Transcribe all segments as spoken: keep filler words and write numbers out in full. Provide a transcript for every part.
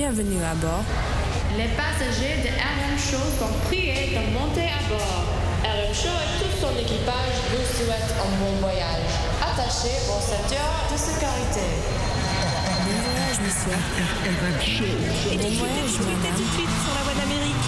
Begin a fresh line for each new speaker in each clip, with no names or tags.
Bienvenue à bord.
Les passagers de R M Show sont priés de monter à bord. R M Show et tout son équipage vous souhaitent un bon voyage. Attachez vos ceintures de sécurité.
Bon voyage, monsieur.
R M Show.
Et bon voyage, madame.
Tout de suite sur la voie d'Amérique.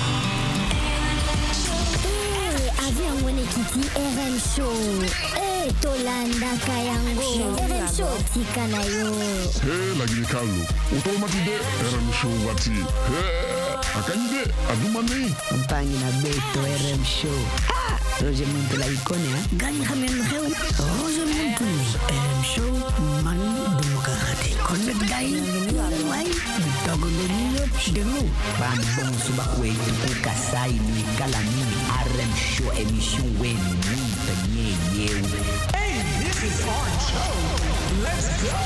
Eh, avion mwenye kiti R M Show. Eh, Tolanda Kayango. R M Show tika na yo.
Hey, lagi Carlo. Automatide R M Show wati. Hey, akanyide adumani.
Mpangi na beto R M Show. Ha! Roger Muntu la ikone ha. Gani hamen heu. Roger Muntu. R M Show man demokrati. Connect guy. Why? Dogo de nilo. Demu. Ban bon suba kwetu kukasai ni kalami. R M Show emission we munta nye ye.
Hey, this is our show. Let's go.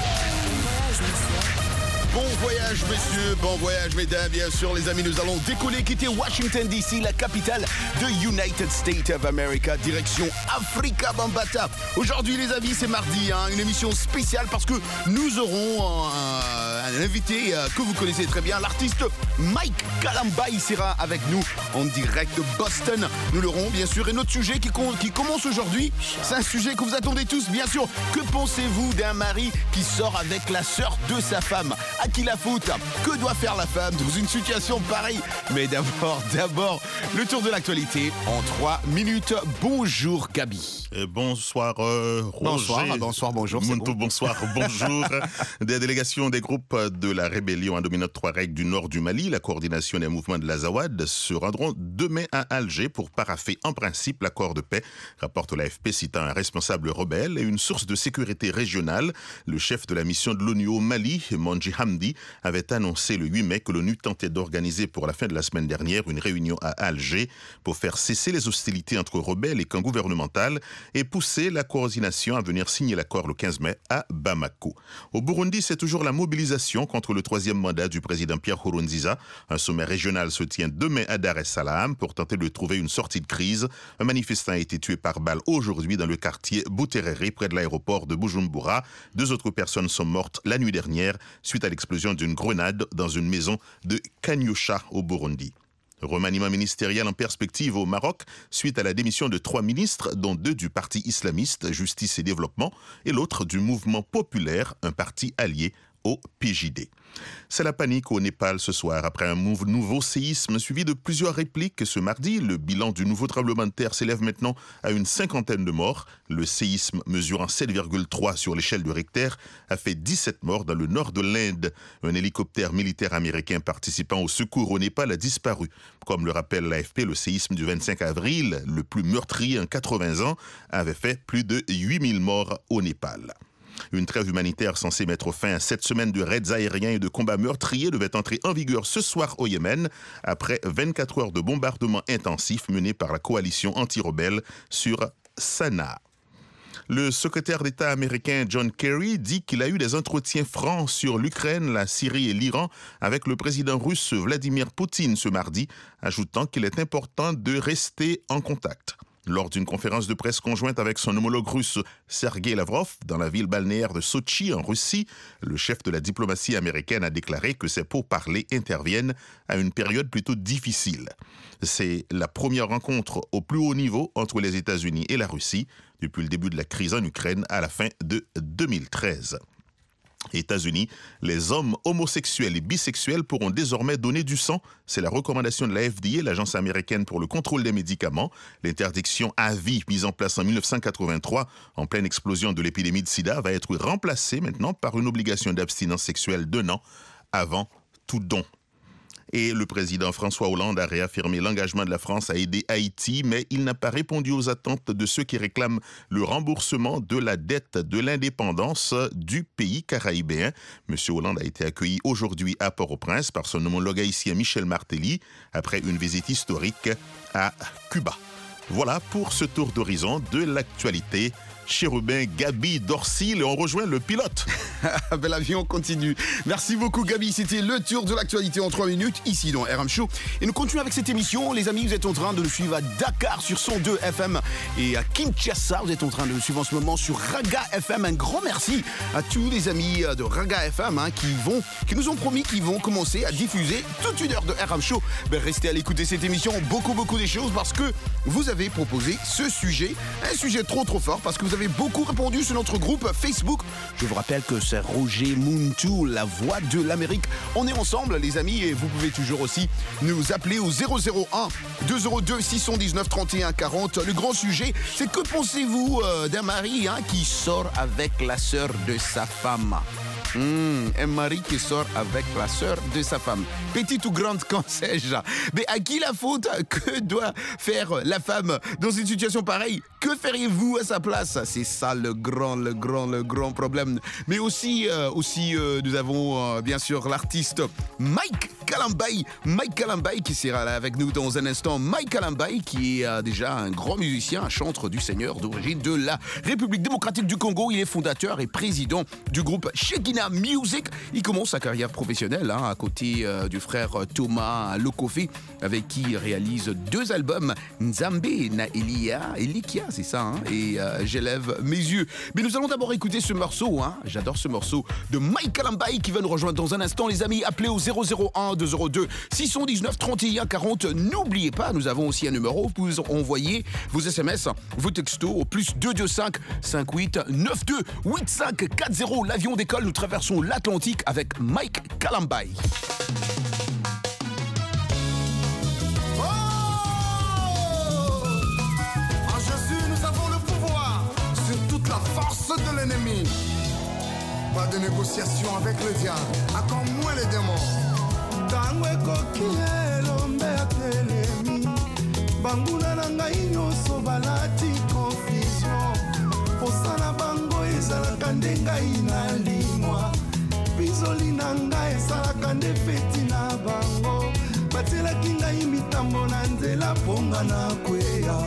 Bon voyage, messieurs, bon voyage, mesdames. Bien sûr, les amis, nous allons décoller, quitter Washington, D C, la capitale de United States of America, direction Africa Bambata. Aujourd'hui, les amis, c'est mardi, hein, une émission spéciale parce que nous aurons euh, un invité euh, que vous connaissez très bien, l'artiste Mike Kalamba. Il sera avec nous en direct de Boston. Nous l'aurons, bien sûr. Et notre sujet qui, com- qui commence aujourd'hui, c'est un sujet que vous attendez tous, bien sûr. Que pensez-vous d'un mari qui sort avec la sœur de sa femme ? À qui la faute ? Que doit faire la femme dans une situation pareille ? Mais d'abord, d'abord, le tour de l'actualité en trois minutes. Bonjour Gabi.
Et bonsoir euh, Roger.
Bonsoir, bonsoir, bonjour. C'est
Muntu,
bon.
bonsoir, bonjour. Des délégations des groupes de la rébellion indominante Touareg du nord du Mali, la coordination des mouvements de l'Azawad, se rendront demain à Alger pour paraffer en principe l'accord de paix, rapporte l'A F P citant un responsable rebelle et une source de sécurité régionale. Le chef de la mission de l'ONU au Mali, Monji Hamdi, avait annoncé le huit mai que l'ONU tentait d'organiser pour la fin de la semaine dernière une réunion à Alger pour faire cesser les hostilités entre rebelles et camps gouvernemental et pousser la coordination à venir signer l'accord le quinze mai à Bamako. Au Burundi, c'est toujours la mobilisation contre le troisième mandat du président Pierre Nkurunziza. Un sommet régional se tient demain à Dar es Salaam pour tenter de trouver une sortie de crise. Un manifestant a été tué par balle aujourd'hui dans le quartier Buterere, près de l'aéroport de Bujumbura. Deux autres personnes sont mortes la nuit dernière suite à l'explosion d'une grenade dans une maison de Kanyosha au Burundi. Remaniement ministériel en perspective au Maroc suite à la démission de trois ministres, dont deux du parti islamiste Justice et Développement et l'autre du mouvement populaire, un parti allié au P J D. C'est la panique au Népal ce soir après un nouveau séisme suivi de plusieurs répliques ce mardi. Le bilan du nouveau tremblement de terre s'élève maintenant à une cinquantaine de morts. Le séisme mesurant sept virgule trois sur l'échelle de Richter a fait dix-sept morts dans le nord de l'Inde. Un hélicoptère militaire américain participant au secours au Népal a disparu. Comme le rappelle l'A F P, le séisme du vingt-cinq avril, le plus meurtrier en quatre-vingts ans, avait fait plus de huit mille morts au Népal. Une trêve humanitaire censée mettre fin à sept semaines de raids aériens et de combats meurtriers devait entrer en vigueur ce soir au Yémen après vingt-quatre heures de bombardements intensifs menés par la coalition anti-rebelle sur Sanaa. Le secrétaire d'État américain John Kerry dit qu'il a eu des entretiens francs sur l'Ukraine, la Syrie et l'Iran avec le président russe Vladimir Poutine ce mardi, ajoutant qu'il est important de rester en contact. Lors d'une conférence de presse conjointe avec son homologue russe Sergei Lavrov dans la ville balnéaire de Sotchi en Russie, le chef de la diplomatie américaine a déclaré que ces pourparlers interviennent à une période plutôt difficile. C'est la première rencontre au plus haut niveau entre les États-Unis et la Russie depuis le début de la crise en Ukraine à la fin de deux mille treize. États-Unis, les hommes homosexuels et bisexuels pourront désormais donner du sang. C'est la recommandation de la F D A, l'Agence américaine pour le contrôle des médicaments. L'interdiction à vie mise en place en dix-neuf cent quatre-vingt-trois, en pleine explosion de l'épidémie de sida, va être remplacée maintenant par une obligation d'abstinence sexuelle d'un an avant tout don. Et le président François Hollande a réaffirmé l'engagement de la France à aider Haïti, mais il n'a pas répondu aux attentes de ceux qui réclament le remboursement de la dette de l'indépendance du pays caraïbéen. Monsieur Hollande a été accueilli aujourd'hui à Port-au-Prince par son homologue haïtien Michel Martelly après une visite historique à Cuba. Voilà pour ce tour d'horizon de l'actualité. chérubin Gabi Dorsil et on rejoint le pilote.
Ben, l'avion continue. Merci beaucoup Gabi, c'était le tour de l'actualité en trois minutes ici dans R M Show. Et nous continuons avec cette émission. Les amis, vous êtes en train de nous suivre à Dakar sur cent deux F M et à Kinshasa, vous êtes en train de nous suivre en ce moment sur Raga F M. Un grand merci à tous les amis de Raga F M hein, qui vont, qui nous ont promis qu'ils vont commencer à diffuser toute une heure de R M Show. Ben, restez à l'écoute de cette émission, beaucoup beaucoup des choses parce que vous avez proposé ce sujet, un sujet trop trop fort parce que vous avez beaucoup répondu sur notre groupe Facebook. Je vous rappelle que c'est Roger Muntu, la voix de l'Amérique. On est ensemble les amis et vous pouvez toujours aussi nous appeler au zéro zéro un deux zéro deux six cent dix-neuf trente et un quarante. Le grand sujet, c'est que pensez-vous euh, d'un mari hein, qui sort avec la sœur de sa femme? Mmh, un mari qui sort avec la sœur de sa femme. Petite ou grande, qu'en sais-je? Mais à qui la faute? Que doit faire la femme dans une situation pareille? Que feriez-vous à sa place? C'est ça le grand, le grand, le grand problème. Mais aussi, euh, aussi euh, nous avons euh, bien sûr l'artiste Mike Kalambay. Mike Kalambay qui sera là avec nous dans un instant. Mike Kalambay qui est euh, déjà un grand musicien, un chanteur du Seigneur d'origine de la République démocratique du Congo. Il est fondateur et président du groupe Shekina Music. Il commence sa carrière professionnelle hein, à côté euh, du frère Thomas Lokofe avec qui il réalise deux albums, Nzambe na Elia, Elikia, c'est ça, hein, et euh, J'élève mes yeux. Mais nous allons d'abord écouter ce morceau, hein, j'adore ce morceau de Mike Kalambay qui va nous rejoindre dans un instant. Les amis, appelez au zéro zéro un deux zéro deux six cent dix-neuf trente et un quarante. N'oubliez pas, nous avons aussi un numéro, vous pouvez envoyer vos S M S, vos textos au plus deux deux cinq cinq huit neuf deux huit cinq quatre zéro. L'avion décolle, nous traversons l'Atlantique avec Mike Kalambay.
La force de l'ennemi. Pas de négociation avec le diable, encore moins les démons. Tango ekokielo mbatelemi banguna na ngai nyonso balati confusion posala bango ezalaka nde ngai nalingwa bizoli na ngai ezalaka nde feti na bango batielaki ngai mitambo na nzela mponga na kweya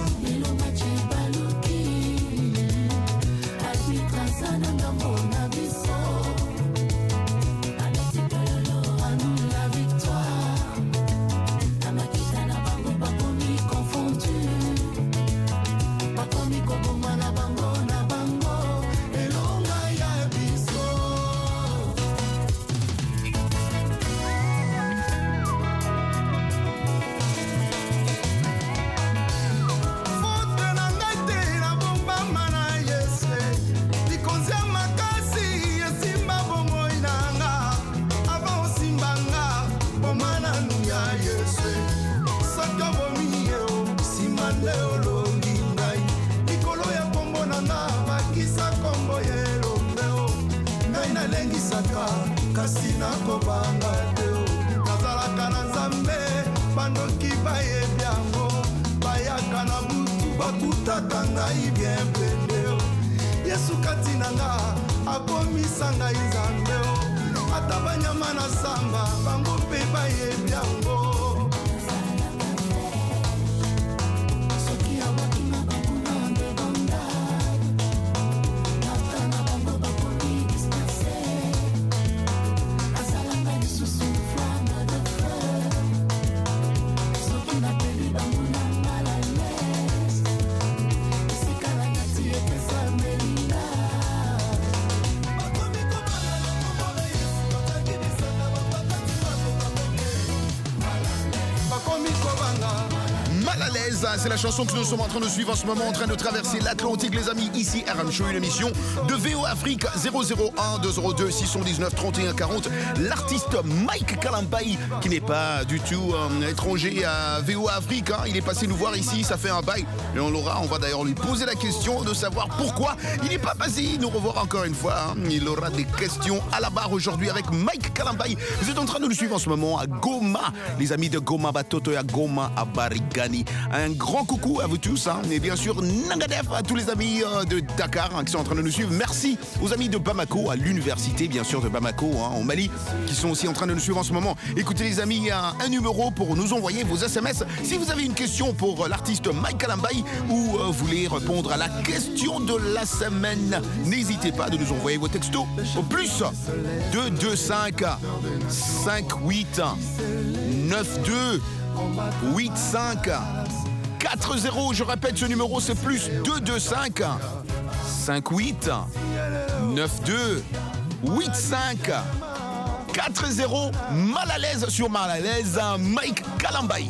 kasi nakobanga teo nazalaka na nzambe bandoki bayebi yango bayaka na butu bakutaka ngai bien pendeo yesu kati na nga akomisa ngai nzambe ata banyama na samba bango mpe bayebi yango.
C'est la chanson que nous sommes en train de suivre en ce moment, en train de traverser l'Atlantique, les amis. Ici, R M Show, une émission de V O Afrique. Zéro zéro un deux zéro deux six cent dix-neuf trente et un quarante. L'artiste Mike Kalambay, qui n'est pas du tout euh, étranger à V O Afrique, hein. Il est passé nous voir ici, ça fait un bail. Et on l'aura, on va d'ailleurs lui poser la question de savoir pourquoi il n'est pas passé nous revoir encore une fois. Hein. Il aura des questions à la barre aujourd'hui avec Mike Kalambay. Vous êtes en train de nous suivre en ce moment à Goma. Les amis de Goma Batoto et à Goma à Barigani. Un un grand coucou à vous tous. Hein, et bien sûr, Nangadef, à tous les amis euh, de Dakar hein, qui sont en train de nous suivre. Merci aux amis de Bamako, à l'université, bien sûr, de Bamako, hein, au Mali, qui sont aussi en train de nous suivre en ce moment. Écoutez, les amis, il y a un numéro pour nous envoyer vos S M S. Si vous avez une question pour l'artiste Mike Kalambay ou euh, voulez répondre à la question de la semaine, n'hésitez pas de nous envoyer vos textos au plus deux deux cinq cinq huit neuf deux huit cinq quatre zéro. Je répète, ce numéro c'est plus deux deux cinq cinq huit neuf deux huit cinq quatre zéro. Mal à l'aise sur Mal à l'aise, Mike Kalambay.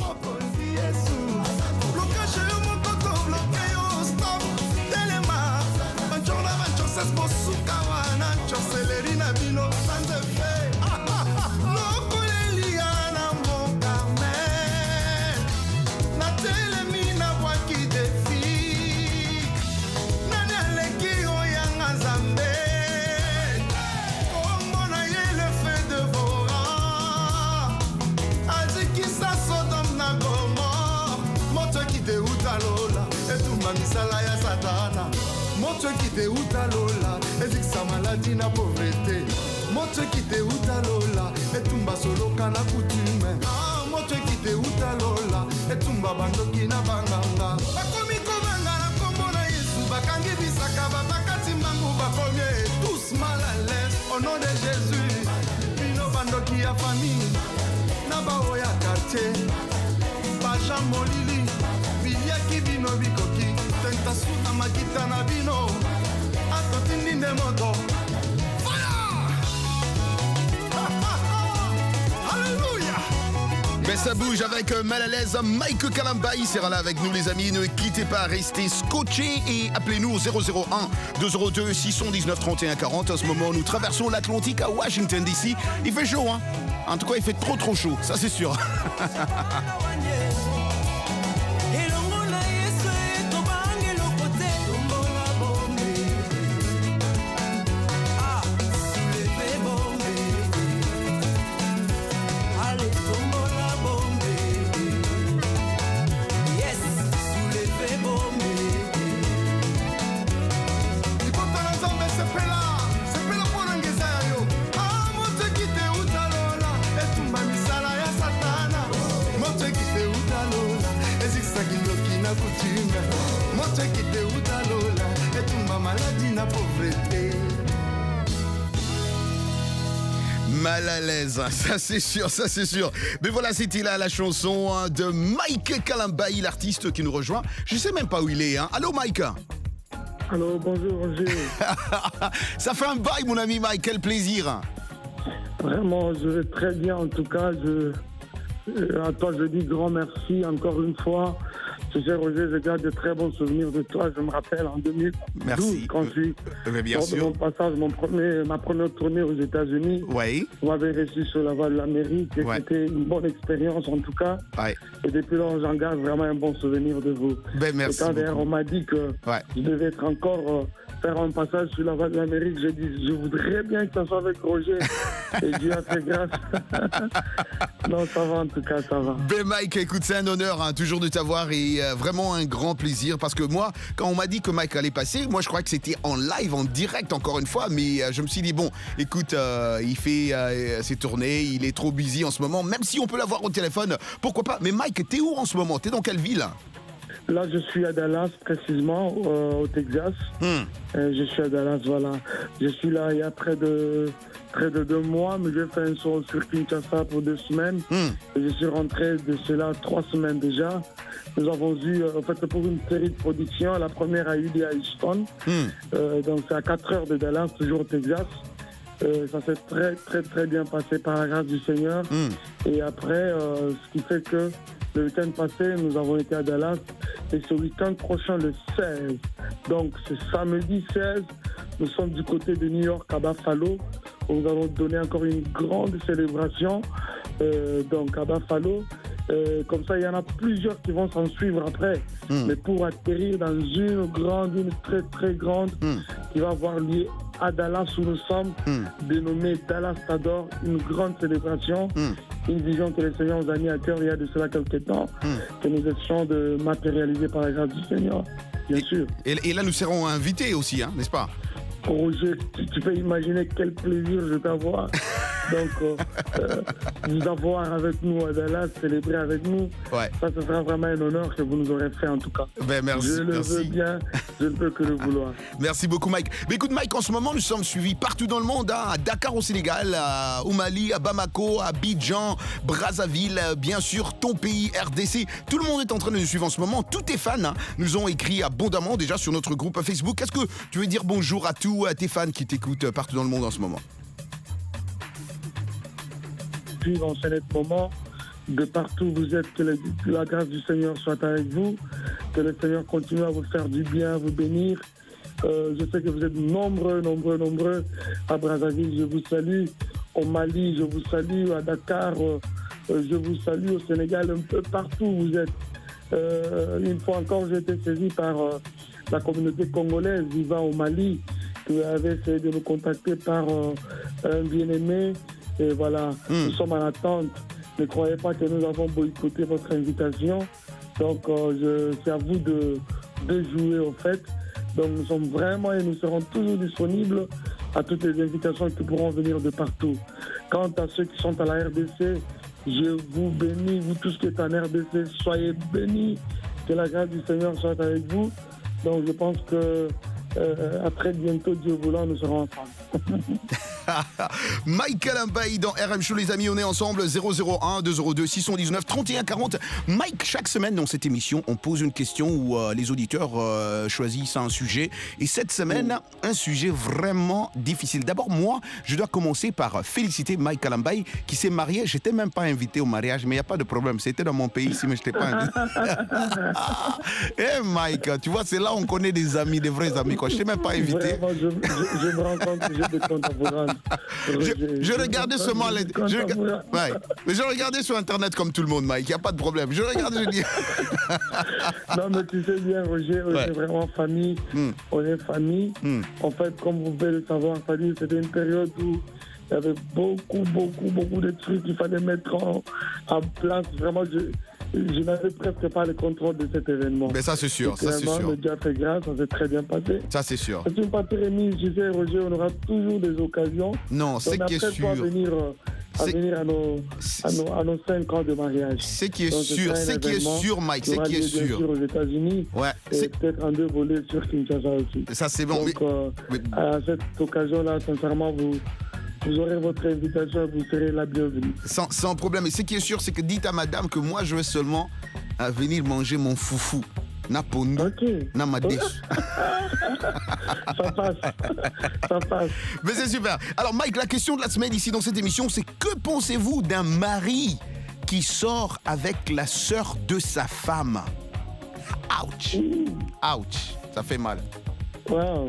misala ya satana moto ekite utalola ezikisa maladi na pauvreté moto ekite utalola etumba soloka na coutume ah, moto ekite utalola etumba bandoki na banganga bakomi kobanga na kombo na Yesu bakangi bisaka babakati mbangu bakomi tous mal à l'aise au nom de Jésus bino bandoki ya famille na bao ya quartier baja molili biliaki bino bikoki tenta suna makita na bino atotindi nde moto Alléluia.
Mais ça bouge avec Mal à l'aise. Mike Kalambay sera là avec nous les amis. Ne quittez pas, restez scotchés et appelez-nous au zéro zéro un deux zéro deux six un neuf trente et un quarante. En ce moment, nous traversons l'Atlantique à Washington D C. Il fait chaud, hein. En tout cas, il fait trop trop chaud, ça c'est sûr. Mal à l'aise, ça c'est sûr, ça c'est sûr. Mais voilà, c'était là la chanson de Mike Kalambay, l'artiste qui nous rejoint. Je sais même pas où il est. Hein. Allô Mike.
Allô, bonjour Roger.
Ça fait un bail mon ami Mike, quel plaisir.
Vraiment, je vais très bien en tout cas. Je, à toi je dis grand merci encore une fois. Tu sais Roger, je garde de très bons souvenirs de toi. Je me rappelle en deux mille douze,
merci.
Quand je suis
euh, bien
lors
sûr.
de mon passage, mon premier, ma première tournée aux États-Unis.
Oui.
On m'avait reçu sur la voie de l'Amérique et ouais. C'était une bonne expérience en tout cas.
Ouais.
Et depuis là, j'en garde vraiment un bon souvenir de vous.
Ben, merci.
Et quand d'ailleurs on m'a dit que ouais. je devais être encore euh, faire un passage sur la voie de l'Amérique, j'ai dit je voudrais bien que ça soit avec Roger. Et Dieu a fait grâce. Non, ça va en tout cas, ça va.
Ben Mike, écoute, c'est un honneur hein, toujours de t'avoir et euh, vraiment un grand plaisir parce que moi, quand on m'a dit que Mike allait passer, moi je crois que c'était en live, en direct encore une fois, mais euh, je me suis dit bon, écoute, euh, il fait euh, ses tournées, il est trop busy en ce moment, même si on peut l'avoir au téléphone, pourquoi pas. Mais Mike, t'es où en ce moment? T'es dans quelle ville?
Là, je suis à Dallas, précisément, euh, au Texas. Hmm. Euh, je suis à Dallas, voilà. Je suis là il y a près de, près de deux mois, mais j'ai fait un son sur Kinshasa pour deux semaines. Hmm. Et je suis rentré de cela trois semaines déjà. Nous avons eu, euh, en fait, pour une série de productions. La première a eu lieu à Houston. Hmm. Euh, donc, c'est à quatre heures de Dallas, toujours au Texas. Euh, ça s'est très, très, très bien passé par la grâce du Seigneur. Hmm. Et après, euh, ce qui fait que le week-end passé, nous avons été à Dallas. Et ce week-end prochain, le seize, donc ce samedi seize, nous sommes du côté de New York à Buffalo, où nous allons donner encore une grande célébration euh, donc à Buffalo. Euh, comme ça, il y en a plusieurs qui vont s'en suivre après. Mm. Mais pour atterrir dans une grande, une très très grande, mm. qui va avoir lieu à Dallas où nous sommes, mm. dénommé Dallas T'adore, une grande célébration, mm. une vision que le Seigneur nous a mis à cœur il y a de cela quelques temps, mm. que nous essayons de matérialiser par la grâce du Seigneur, bien
et,
sûr.
Et, et là, nous serons invités aussi, hein, n'est-ce pas?
Roger, tu, tu peux imaginer quel plaisir je vais avoir. Donc, euh, euh, vous avoir avec nous à Dallas, célébrer avec nous,
ouais.
ça, ce sera vraiment un honneur que vous nous aurez fait en tout cas.
Ben, merci,
je le
merci.
veux bien, je ne peux que le vouloir.
Merci beaucoup Mike. Mais écoute Mike, en ce moment nous sommes suivis partout dans le monde, hein, à Dakar au Sénégal, à, au Mali, à Bamako, à Abidjan, Brazzaville, bien sûr ton pays, R D C. Tout le monde est en train de nous suivre en ce moment. Tous tes fans hein, nous ont écrit abondamment déjà sur notre groupe Facebook. Est-ce que tu veux dire bonjour à tous à tes fans qui t'écoutent partout dans le monde en ce moment?
Puis en ce moment, de partout où vous êtes, que la, que la grâce du Seigneur soit avec vous, que le Seigneur continue à vous faire du bien, à vous bénir. Euh, je sais que vous êtes nombreux, nombreux, nombreux. À Brazzaville, je vous salue. Au Mali, je vous salue. À Dakar, euh, je vous salue. Au Sénégal, un peu partout où vous êtes. Euh, une fois encore, j'ai été saisi par euh, la communauté congolaise vivant au Mali, qui avait essayé de nous contacter par euh, un bien-aimé. Et voilà, mmh. nous sommes en attente. Ne croyez pas que nous avons boycotté votre invitation. Donc, euh, je, c'est à vous de, de jouer, au fait. Donc, nous sommes vraiment et nous serons toujours disponibles à toutes les invitations qui pourront venir de partout. Quant à ceux qui sont à la R D C, je vous bénis. Vous tous qui êtes en R D C, soyez bénis. Que la grâce du Seigneur soit avec vous. Donc, je pense que euh, à très bientôt, Dieu voulant, nous serons ensemble.
Mike Kalambaï dans R M Show, les amis, on est ensemble. Zéro zéro un deux zéro deux six un neuf trente et un quarante. Mike, chaque semaine dans cette émission, on pose une question où euh, les auditeurs euh, choisissent un sujet. Et cette semaine, un sujet vraiment difficile. D'abord, moi, je dois commencer par féliciter Mike Kalambaï qui s'est marié. Je n'étais même pas invité au mariage, mais il n'y a pas de problème. C'était dans mon pays ici, mais je n'étais pas invité. Eh hey Mike, tu vois, c'est là où on connaît des amis, des vrais amis. Quoi. Je n'étais même pas invité.
Vraiment, je, je, je me rends compte que j'ai des comptes à vous rendre.
Je, je regardais seulement les, je, ouais, mais je regardais sur internet comme tout le monde, Mike, il n'y a pas de problème. Je regardais, je dis.
Non, mais tu sais bien, Roger, on ouais. est vraiment famille. Mm. On est famille. Mm. En fait, comme vous pouvez le savoir, famille, c'était une période où il y avait beaucoup, beaucoup, beaucoup de trucs qu'il fallait mettre en, en place. Vraiment, je. Je n'avais presque pas le contrôle de cet événement. Mais ça, c'est sûr. Ça, c'est sûr. Le Dieu a fait grâce, ça s'est très bien passé. Ça, c'est sûr. C'est une partie remise, je sais, Roger, on aura toujours des occasions. Non, c'est qui est sûr. À venir, à, venir à, nos, à, nos, à nos cinq ans de mariage. C'est qui est Donc, sûr. C'est qui est sûr, Mike. C'est qui est sûr. Bien sûr aux États-Unis. Ouais. Et peut-être en deux volets sur Kinshasa aussi. Ça, c'est bon. Donc, mais... Euh, mais... à cette occasion-là, sincèrement, vous. Vous aurez votre invitation, vous serez la bienvenue. Sans, sans problème. Et ce qui est sûr, c'est que dites à madame que moi, je vais seulement à venir manger mon foufou. Na pondu, okay. Na madèche. Ça passe. Ça passe. Mais c'est super. Alors Mike, la question de la semaine ici dans cette émission, c'est que pensez-vous d'un mari qui sort avec la sœur de sa femme? Ouch. Mmh. Ouch. Ça fait mal. Wow.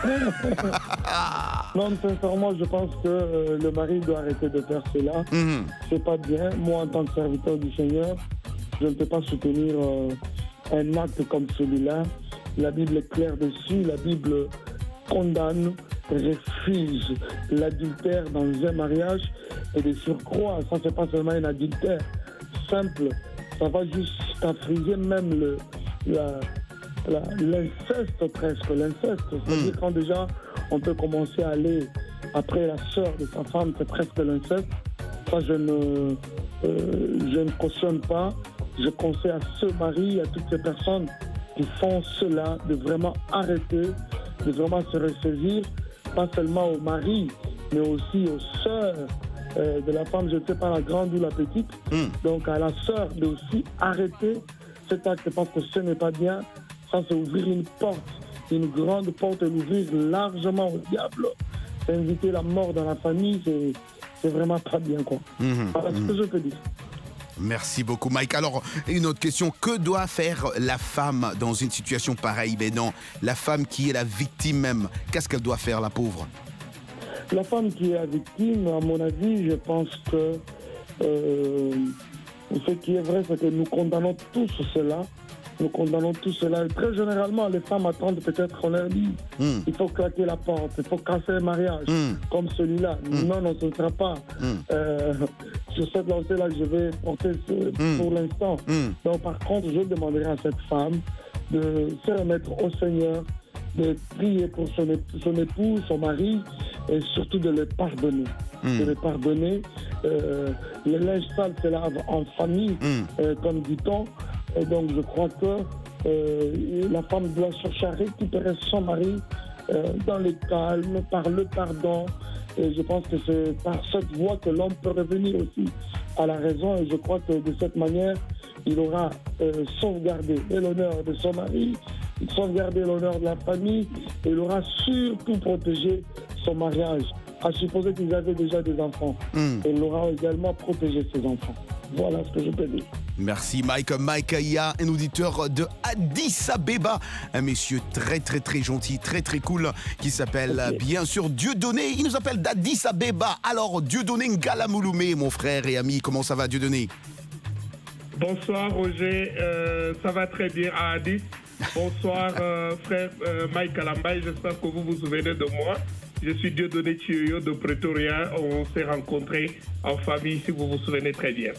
Non, sincèrement, je pense que euh, le mari doit arrêter de faire cela. Mm-hmm. C'est pas bien. Moi, en tant que serviteur du Seigneur, je ne peux pas soutenir euh, un acte comme celui-là. La Bible est claire dessus. La Bible condamne, refuse l'adultère dans un mariage. Et de surcroît, ça, c'est pas seulement un adultère simple. Ça va jusqu'à friser même le, la... La, l'inceste presque, l'inceste, c'est-à-dire mmh. quand déjà on peut commencer à aller après la sœur de sa femme, c'est presque l'inceste. Ça, je ne, euh, je ne cautionne pas. Je conseille à ce mari, à toutes ces personnes qui font cela, de vraiment arrêter, de vraiment se ressaisir, pas seulement au mari, mais aussi aux sœurs euh, de la femme, je ne sais pas la grande ou la petite. Mmh. Donc à la sœur de aussi arrêter cet acte parce que ce n'est pas bien. Ça, c'est ouvrir une porte, une grande porte, et l'ouvrir largement au diable. C'est inviter la mort dans la famille, c'est, c'est vraiment pas bien, quoi. Mmh, voilà mmh. ce que je peux dire. Merci beaucoup, Mike. Alors, une autre question. Que doit faire la femme dans une situation pareille? Ben non, la femme qui est la victime même, qu'est-ce qu'elle doit faire, la pauvre? La femme qui est la victime, à mon avis, je pense que euh, ce qui est vrai, c'est que nous condamnons tous cela. nous condamnons tout cela. Et très généralement, les femmes attendent peut-être qu'on leur dise mm. il faut claquer la porte, il faut casser un mariage mm. comme celui-là. Mm. Non, non, ce ne sera pas mm. euh, sur cette lancée-là que je vais porter ce, mm. pour l'instant. Mm. Donc, par contre, je demanderai à cette femme de se remettre au Seigneur, de prier pour son, son époux, son mari, et surtout de le pardonner. Mm. De le pardonner. Euh, le linge sale se lave en famille, mm. euh, comme dit-on. Et donc, je crois que euh, la femme doit chercher à récupérer son mari euh, dans le calme, par le pardon. Et je pense que c'est par cette voie que l'homme peut revenir aussi à la raison. Et je crois que de cette manière, il aura euh, sauvegardé l'honneur de son mari, sauvegardé l'honneur de la famille, et il aura surtout protégé son mariage. À supposer qu'ils avaient déjà des enfants. Mm. Et il aura également protégé ses enfants. Voilà ce que je peux dire.
Merci Mike. Mike Aya, un auditeur de Addis Abeba, un monsieur très très très gentil, très très cool, qui s'appelle okay. bien sûr Dieudonné. Il nous appelle d'Addis Abeba. Alors Dieudonné Ngalamouloumé, mon frère et ami, comment ça va Dieudonné?
Bonsoir Roger, euh, ça va très bien à Addis. Bonsoir euh, frère euh, Mike Kalambaye, j'espère que vous vous souvenez de moi. Je suis Dieudonné Chioyo de Pretoria. On s'est rencontrés en famille, si vous vous souvenez très bien.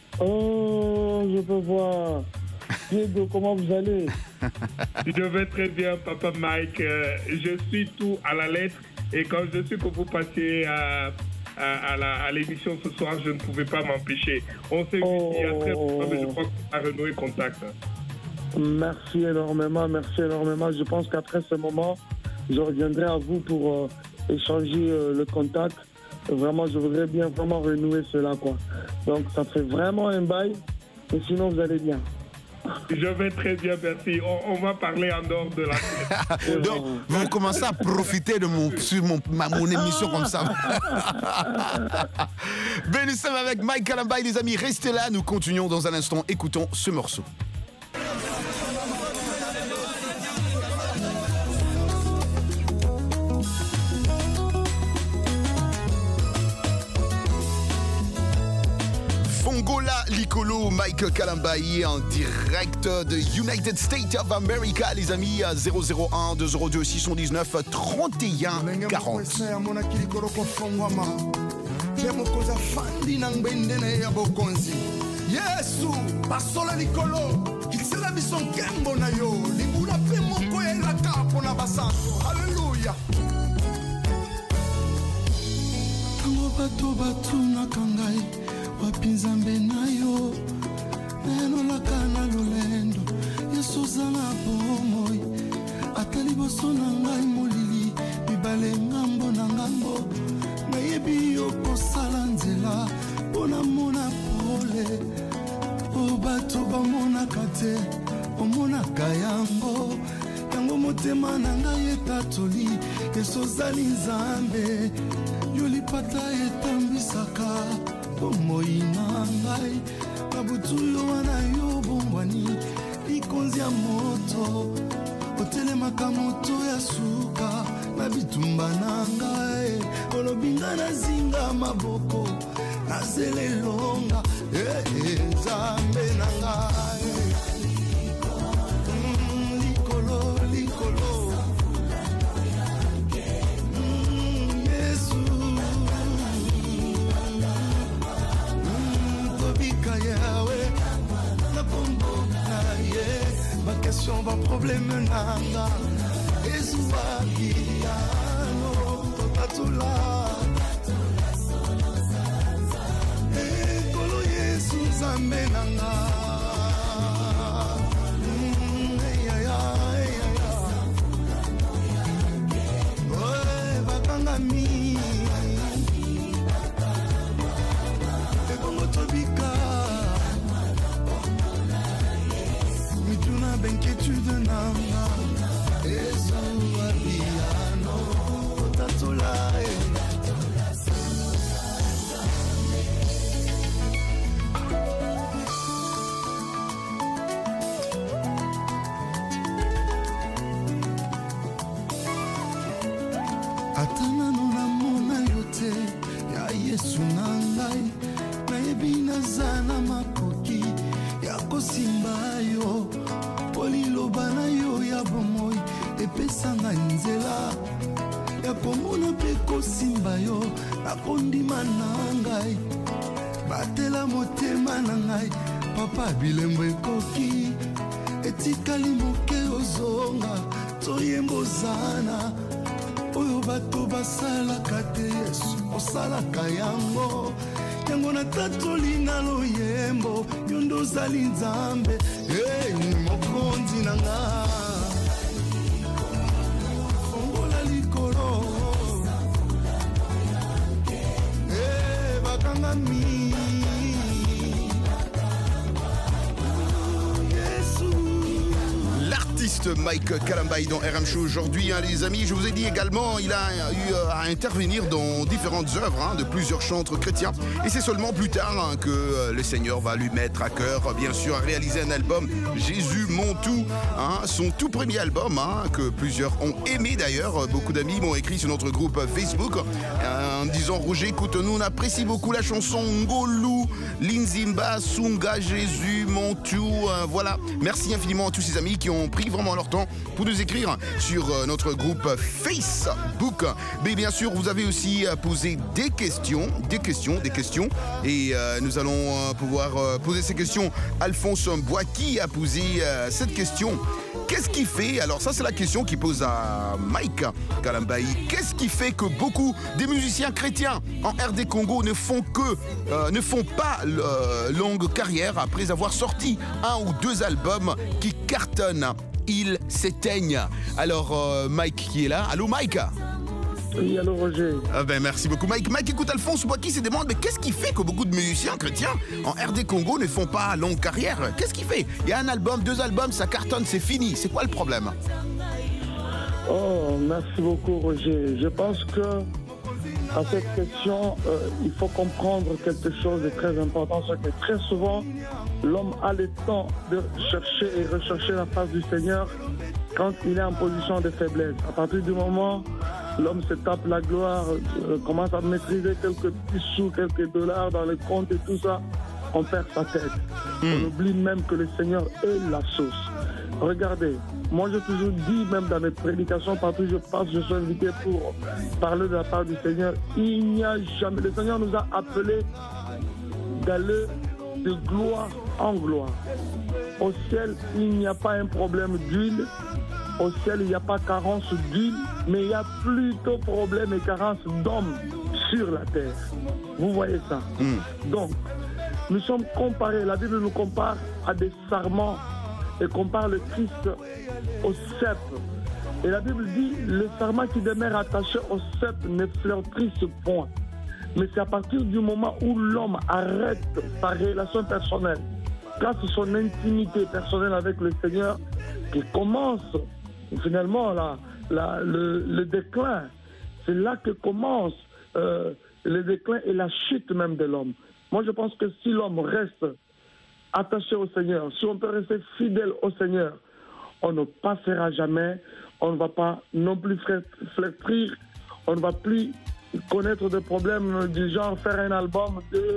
Oh, je peux voir. Diego, comment vous allez?
Je vais très bien, papa Mike. Euh, je suis tout à la lettre. Et quand je suis que vous passiez à, à, à, la, à l'émission ce soir, je ne pouvais pas m'empêcher. On s'est oh. vu il y a très longtemps, mais je crois qu'on a renoué contact.
Merci énormément, merci énormément. Je pense qu'après ce moment, je reviendrai à vous pour euh, échanger euh, le contact. Vraiment, je voudrais bien vraiment renouer cela, quoi. Donc, ça fait vraiment un bail. Et sinon, vous allez bien.
Je vais très bien, merci. On, on va parler en dehors de la tête.
Donc, vous commencez à profiter de mon, sur mon, ma, mon émission comme ça. Ben, nous sommes avec Mike Kalambaye, les amis. Restez là, nous continuons dans un instant. Écoutons ce morceau. Fongola Licolo, Mike Kalambaye en direct de United States of America, les amis, zéro zéro un deux zéro deux six un neuf trente et un quarante.
Yesu, basola likolo, kisela biso nkembo na yo, libula pe moko ya iraka pona basango. Hallelujah.
Tango bato batu na kangai, wapinzambe na yo, neno lakana lolendo, Yesu zana bomoi, atali boso na ngai molili, mibale ngambo na ngambo, na yebi yo kosala nzela, pona mona pole, o bato bamona kate, omona kayango, yango motema na ngai etatoli, Yesu zali nzambe, yo lipata etambisaka, bomoi na ngai, kabutu yo wana yo bongwani, likonzi ya moto, otelemaka moto ya suka, na bitumba na ngai, olobinga na zinga maboko, na zele longa, eh eh zambe na ngai, mm, likolo, likolo, mm, Yesu, mm, tobika yawe, na bombo na ye, ma question va problème nanga, Yesu va guiano, totatula. Zambe nanga mm, ya ya ya ya oe bakanga mi ebongo tobika mituna benketude nanga Yesu abiano otatola atana nona mona yote ya Yesu na ngai na yebi nazana makoki ya kosimba yo bomoi epesanga nzela ya komona mpe kosimba yo nakondima na ngai batela motema na ngai papa bilembo ekoki etikali moke ozonga toyembozana oyo bato basalaka te yesu osalaka yango yango na tatoli na loyembo yo nde ozali nzambe hey, mokonzi na nga fongola likolo hey, bakangami
L'artiste Mike Kalambaye dans R M Show aujourd'hui, hein, les amis. Je vous ai dit également, il a eu euh, à intervenir dans différentes œuvres hein, de plusieurs chantres chrétiens. Et c'est seulement plus tard hein, que euh, le Seigneur va lui mettre à cœur, bien sûr, à réaliser un album, Jésus mon tout, hein, son tout premier album, hein, que plusieurs ont aimé d'ailleurs. Beaucoup d'amis m'ont écrit sur notre groupe Facebook euh, en me disant, Roger, écoute, nous on apprécie beaucoup la chanson Ngolu, Linzimba, Sunga, Jésus mon tout. Euh, voilà, merci infiniment à tous ces amis qui ont pris vraiment leur temps pour nous écrire sur euh, notre groupe Facebook. Mais bien sûr, vous avez aussi euh, posé des questions, des questions, des questions. Et euh, nous allons euh, pouvoir euh, poser ces questions. Alphonse Boaki a posé euh, cette question. Qu'est-ce qui fait, alors ça c'est la question qu'il pose à Mike Kalambaye, qu'est-ce qui fait que beaucoup des musiciens chrétiens en R D Congo ne font que, euh, ne font pas euh, longue carrière après avoir sorti un ou deux albums qui cartonnent, ils s'éteignent. Alors euh, Mike qui est là, allô Mike?
Oui, allô Roger.
Ah ben merci beaucoup Mike. Mike, écoute, Alphonse Boaki se demande, mais qu'est-ce qui fait que beaucoup de musiciens chrétiens en R D Congo ne font pas longue carrière? Qu'est-ce qui fait? Il y a un album, deux albums, ça cartonne, c'est fini. C'est quoi le problème?
Oh, merci beaucoup Roger. Je pense que à cette question, euh, il faut comprendre quelque chose de très important, c'est que très souvent, l'homme a le temps de chercher et rechercher la face du Seigneur quand il est en position de faiblesse. À partir du moment l'homme se tape la gloire, euh, commence à maîtriser quelques petits sous, quelques dollars dans les comptes et tout ça, on perd sa tête. Mm. On oublie même que le Seigneur est la source. Regardez, moi j'ai toujours dit, même dans mes prédications, partout où je passe, je suis invité pour parler de la part du Seigneur. Il n'y a jamais, le Seigneur nous a appelés d'aller de gloire en gloire. Au ciel, il n'y a pas un problème d'huile. Au ciel, il n'y a pas carence d'huile, mais il y a plutôt problème et carence d'hommes sur la terre. Vous voyez ça? Mm. Donc, nous sommes comparés, la Bible nous compare à des sarments et compare le Christ au cep. Et la Bible dit, le sarment qui demeure attaché au cep ne fleurisse point. Mais c'est à partir du moment où l'homme arrête sa relation personnelle, casse son intimité personnelle avec le Seigneur, qu'il commence finalement la, la, le, le déclin. C'est là que commence euh, le déclin et la chute même de l'homme. Moi je pense que si l'homme reste attaché au Seigneur, si on peut rester fidèle au Seigneur, on ne passera jamais, on ne va pas non plus flétrir, on ne va plus connaître des problèmes du genre faire un album de,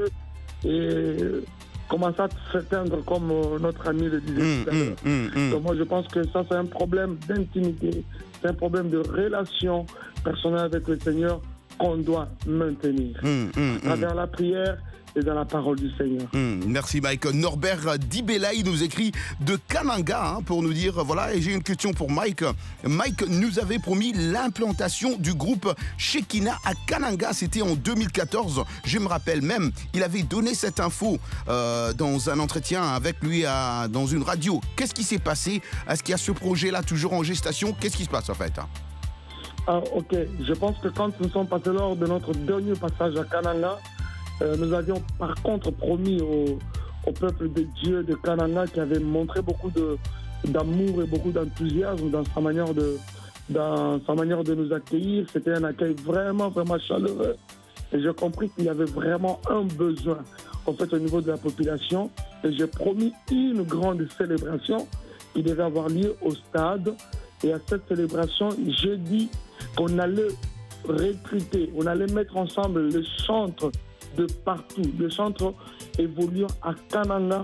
et commencer à s'éteindre comme notre ami le disait. Mmh, mmh, mmh. Donc moi je pense que ça c'est un problème d'intimité, c'est un problème de relation personnelle avec le Seigneur qu'on doit maintenir mmh, mmh, à travers mmh. la prière et dans la parole du Seigneur.
Mmh, merci Mike. Norbert Dibelaï nous écrit de Kananga hein, pour nous dire, voilà, et j'ai une question pour Mike. Mike nous avait promis l'implantation du groupe Shekinah à Kananga, c'était en deux mille quatorze, je me rappelle même, il avait donné cette info euh, dans un entretien avec lui à, dans une radio. Qu'est-ce qui s'est passé? Est-ce qu'il y a ce projet-là toujours en gestation? Qu'est-ce qui se passe en fait?
Ah, ok, je pense que quand nous sommes passés lors de notre dernier passage à Kananga, Euh, nous avions par contre promis au, au peuple de Dieu de Kananga qui avait montré beaucoup de, d'amour et beaucoup d'enthousiasme dans sa manière de, dans sa manière de nous accueillir. C'était un accueil vraiment, vraiment chaleureux. Et j'ai compris qu'il y avait vraiment un besoin en fait, au niveau de la population. Et j'ai promis une grande célébration qui devait avoir lieu au stade. Et à cette célébration, j'ai dit qu'on allait recruter, on allait mettre ensemble les chantres de partout, les centres évoluant à Kananga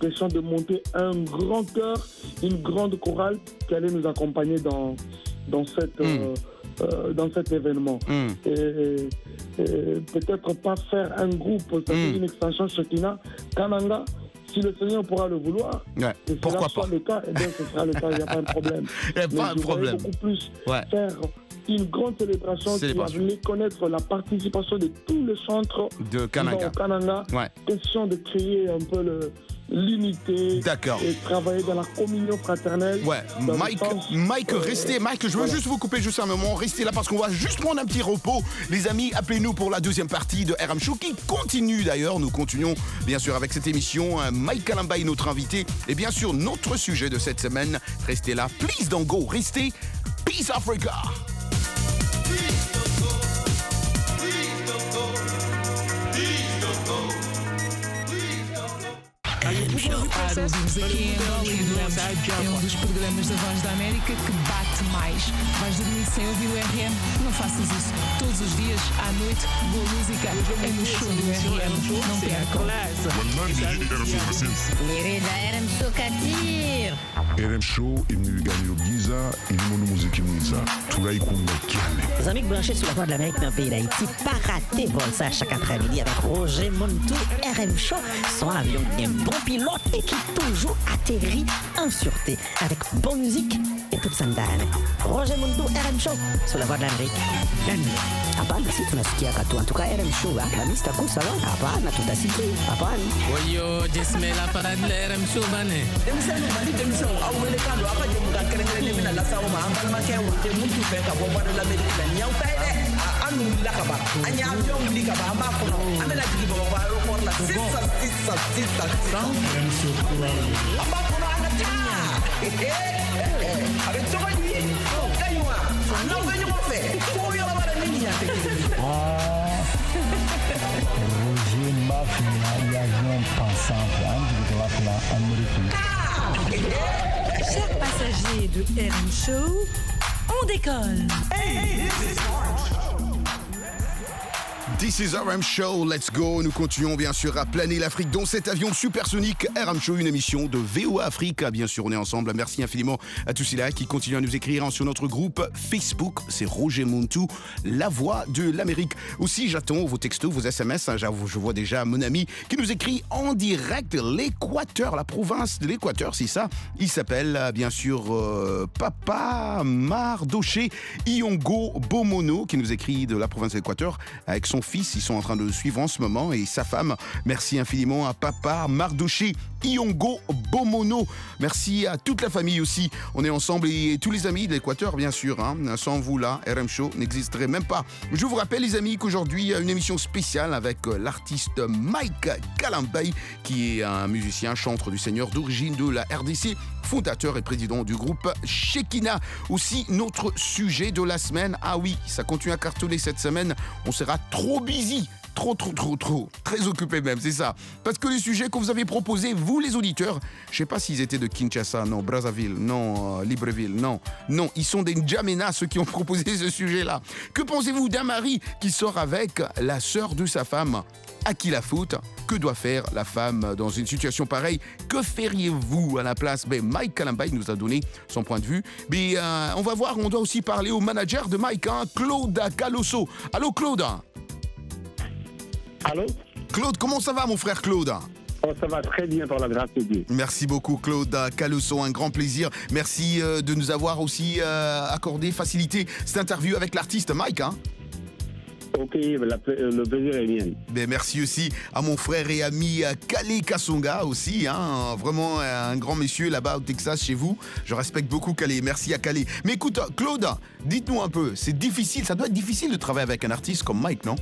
question de monter un grand chœur, une grande chorale qui allait nous accompagner dans, dans, cette, mm. euh, euh, dans cet événement. Mm. Et, et, et peut-être pas faire un groupe, ça mm. une extension Shekinah, Kananga. Si le Seigneur pourra le vouloir,
ouais.
et
pourquoi
cela
pas
soit le cas, eh bien ce sera le cas, il n'y a pas de problème.
Il n'y a pas de problème.
beaucoup plus
ouais.
faire une grande célébration, célébration. qui va connaître la participation de tous les centres
de Kananga.
Au Kananga.
Ouais.
Question de créer un peu le, l'unité.
D'accord.
Et travailler dans la communion fraternelle.
Ouais. Mike, Mike, restez. Mike, je veux voilà. juste vous couper juste un moment. Restez là parce qu'on va juste prendre un petit repos. Les amis, appelez-nous pour la deuxième partie de R M Show qui continue d'ailleurs. Nous continuons bien sûr avec cette émission. Mike Kalambaye, notre invité. Et bien sûr, notre sujet de cette semaine. Restez là. Please don't go. Restez. Peace Africa.
Para ouvimos aqui em Angola e durante é um dos programas da Voz da América que bate mais. Vais dormir sem ouvir o R M? Não faças isso. Todos os dias, à noite, boa música é no show do R M. Não percam.
Mirida R M Show Katir.
R M Show imnigani giza ilimono muziki mwiza tulaikunga kiale.
Les amis branchés sur la Voix de l'Amérique dans le pays d'Haïti, pas rater vol ça chaque après-midi avec Roger Montou, R M Show, son avion bien bon pilote et qui toujours atterrit en sûreté avec bonne musique et toute sa ndane. Roger Montou, R M Show sur la Voix de l'Amérique. Hapana, si tunasikia katu. En tout cas, R M Show, la mista kusa lo. Hapana, tutasikia. Hapana.
Oyo, jesme la parade de R M Show bane.
Demisano mali demisano awele kando apa je muka kerengere mina la sawo ma ambal ma ke wote muntu fe ka bo de l'Amérique la nyaw tay de anu la ka ba anya avion li ka ba amba ko no amela digi bo ba aéroport la six six six six R M Show amba ko no ana tinya eh avec so ni kaywa no venyo mo fe ko yo ba la niña
ah Roger Mafia l'avion pensant de la Amérique.
Chers passagers de R M Show, on décolle.
Hey, this is
This is R M Show, let's go. Nous continuons bien sûr à planer l'Afrique dans cet avion supersonique. R M Show, une émission de V O A Afrique. Bien sûr, on est ensemble. Merci infiniment à tous ceux-là qui continuent à nous écrire sur notre groupe Facebook. C'est Roger Montou, la voix de l'Amérique. Aussi, j'attends vos textos, vos S M S. Je vois déjà mon ami qui nous écrit en direct l'Équateur, la province de l'Équateur, c'est ça. Il s'appelle bien sûr euh, Papa Mardoché Iongo Bomono qui nous écrit de la province de l'Équateur avec son fils. Ils sont en train de suivre en ce moment et sa femme. Merci infiniment à Papa Mardoché Iongo Bomono. Merci à toute la famille aussi. On est ensemble et tous les amis de l'Équateur, bien sûr. Hein. Sans vous, là, R M Show n'existerait même pas. Je vous rappelle, les amis, qu'aujourd'hui, il y a une émission spéciale avec l'artiste Mike Kalambaye, qui est un musicien, chantre du Seigneur d'origine de la R D C, fondateur et président du groupe Shekinah. Aussi, notre sujet de la semaine. Ah oui, ça continue à cartonner cette semaine. On sera trop busy. Trop, trop, trop, trop. Très occupé même, c'est ça. Parce que les sujets que vous avez proposés, vous les auditeurs, je sais pas s'ils étaient de Kinshasa, non, Brazzaville, non, euh, Libreville, non. Non, ils sont des N'Djamena, ceux qui ont proposé ce sujet-là. Que pensez-vous d'un mari qui sort avec la sœur de sa femme ? À qui la faute ? Que doit faire la femme dans une situation pareille ? Que feriez-vous à la place ? Ben, Mike Kalambaye nous a donné son point de vue. Mais euh, on va voir, on doit aussi parler au manager de Mike, hein, Claude Calosso. Allô, Claude ?
Allô ?
Claude, comment ça va, mon frère Claude ?
Oh, ça va très bien par la grâce de Dieu.
Merci beaucoup, Claude Calosso, un grand plaisir. Merci euh, de nous avoir aussi euh, accordé, facilité cette interview avec l'artiste Mike. Hein.
Ok, la, le plaisir est mien.
Ben, merci aussi à mon frère et ami Kale Kasonga aussi, hein, vraiment un grand monsieur là-bas au Texas chez vous. Je respecte beaucoup Kale, merci à Kale. Mais écoute, Claude, dites-nous un peu, c'est difficile, ça doit être difficile de travailler avec un artiste comme Mike, non ?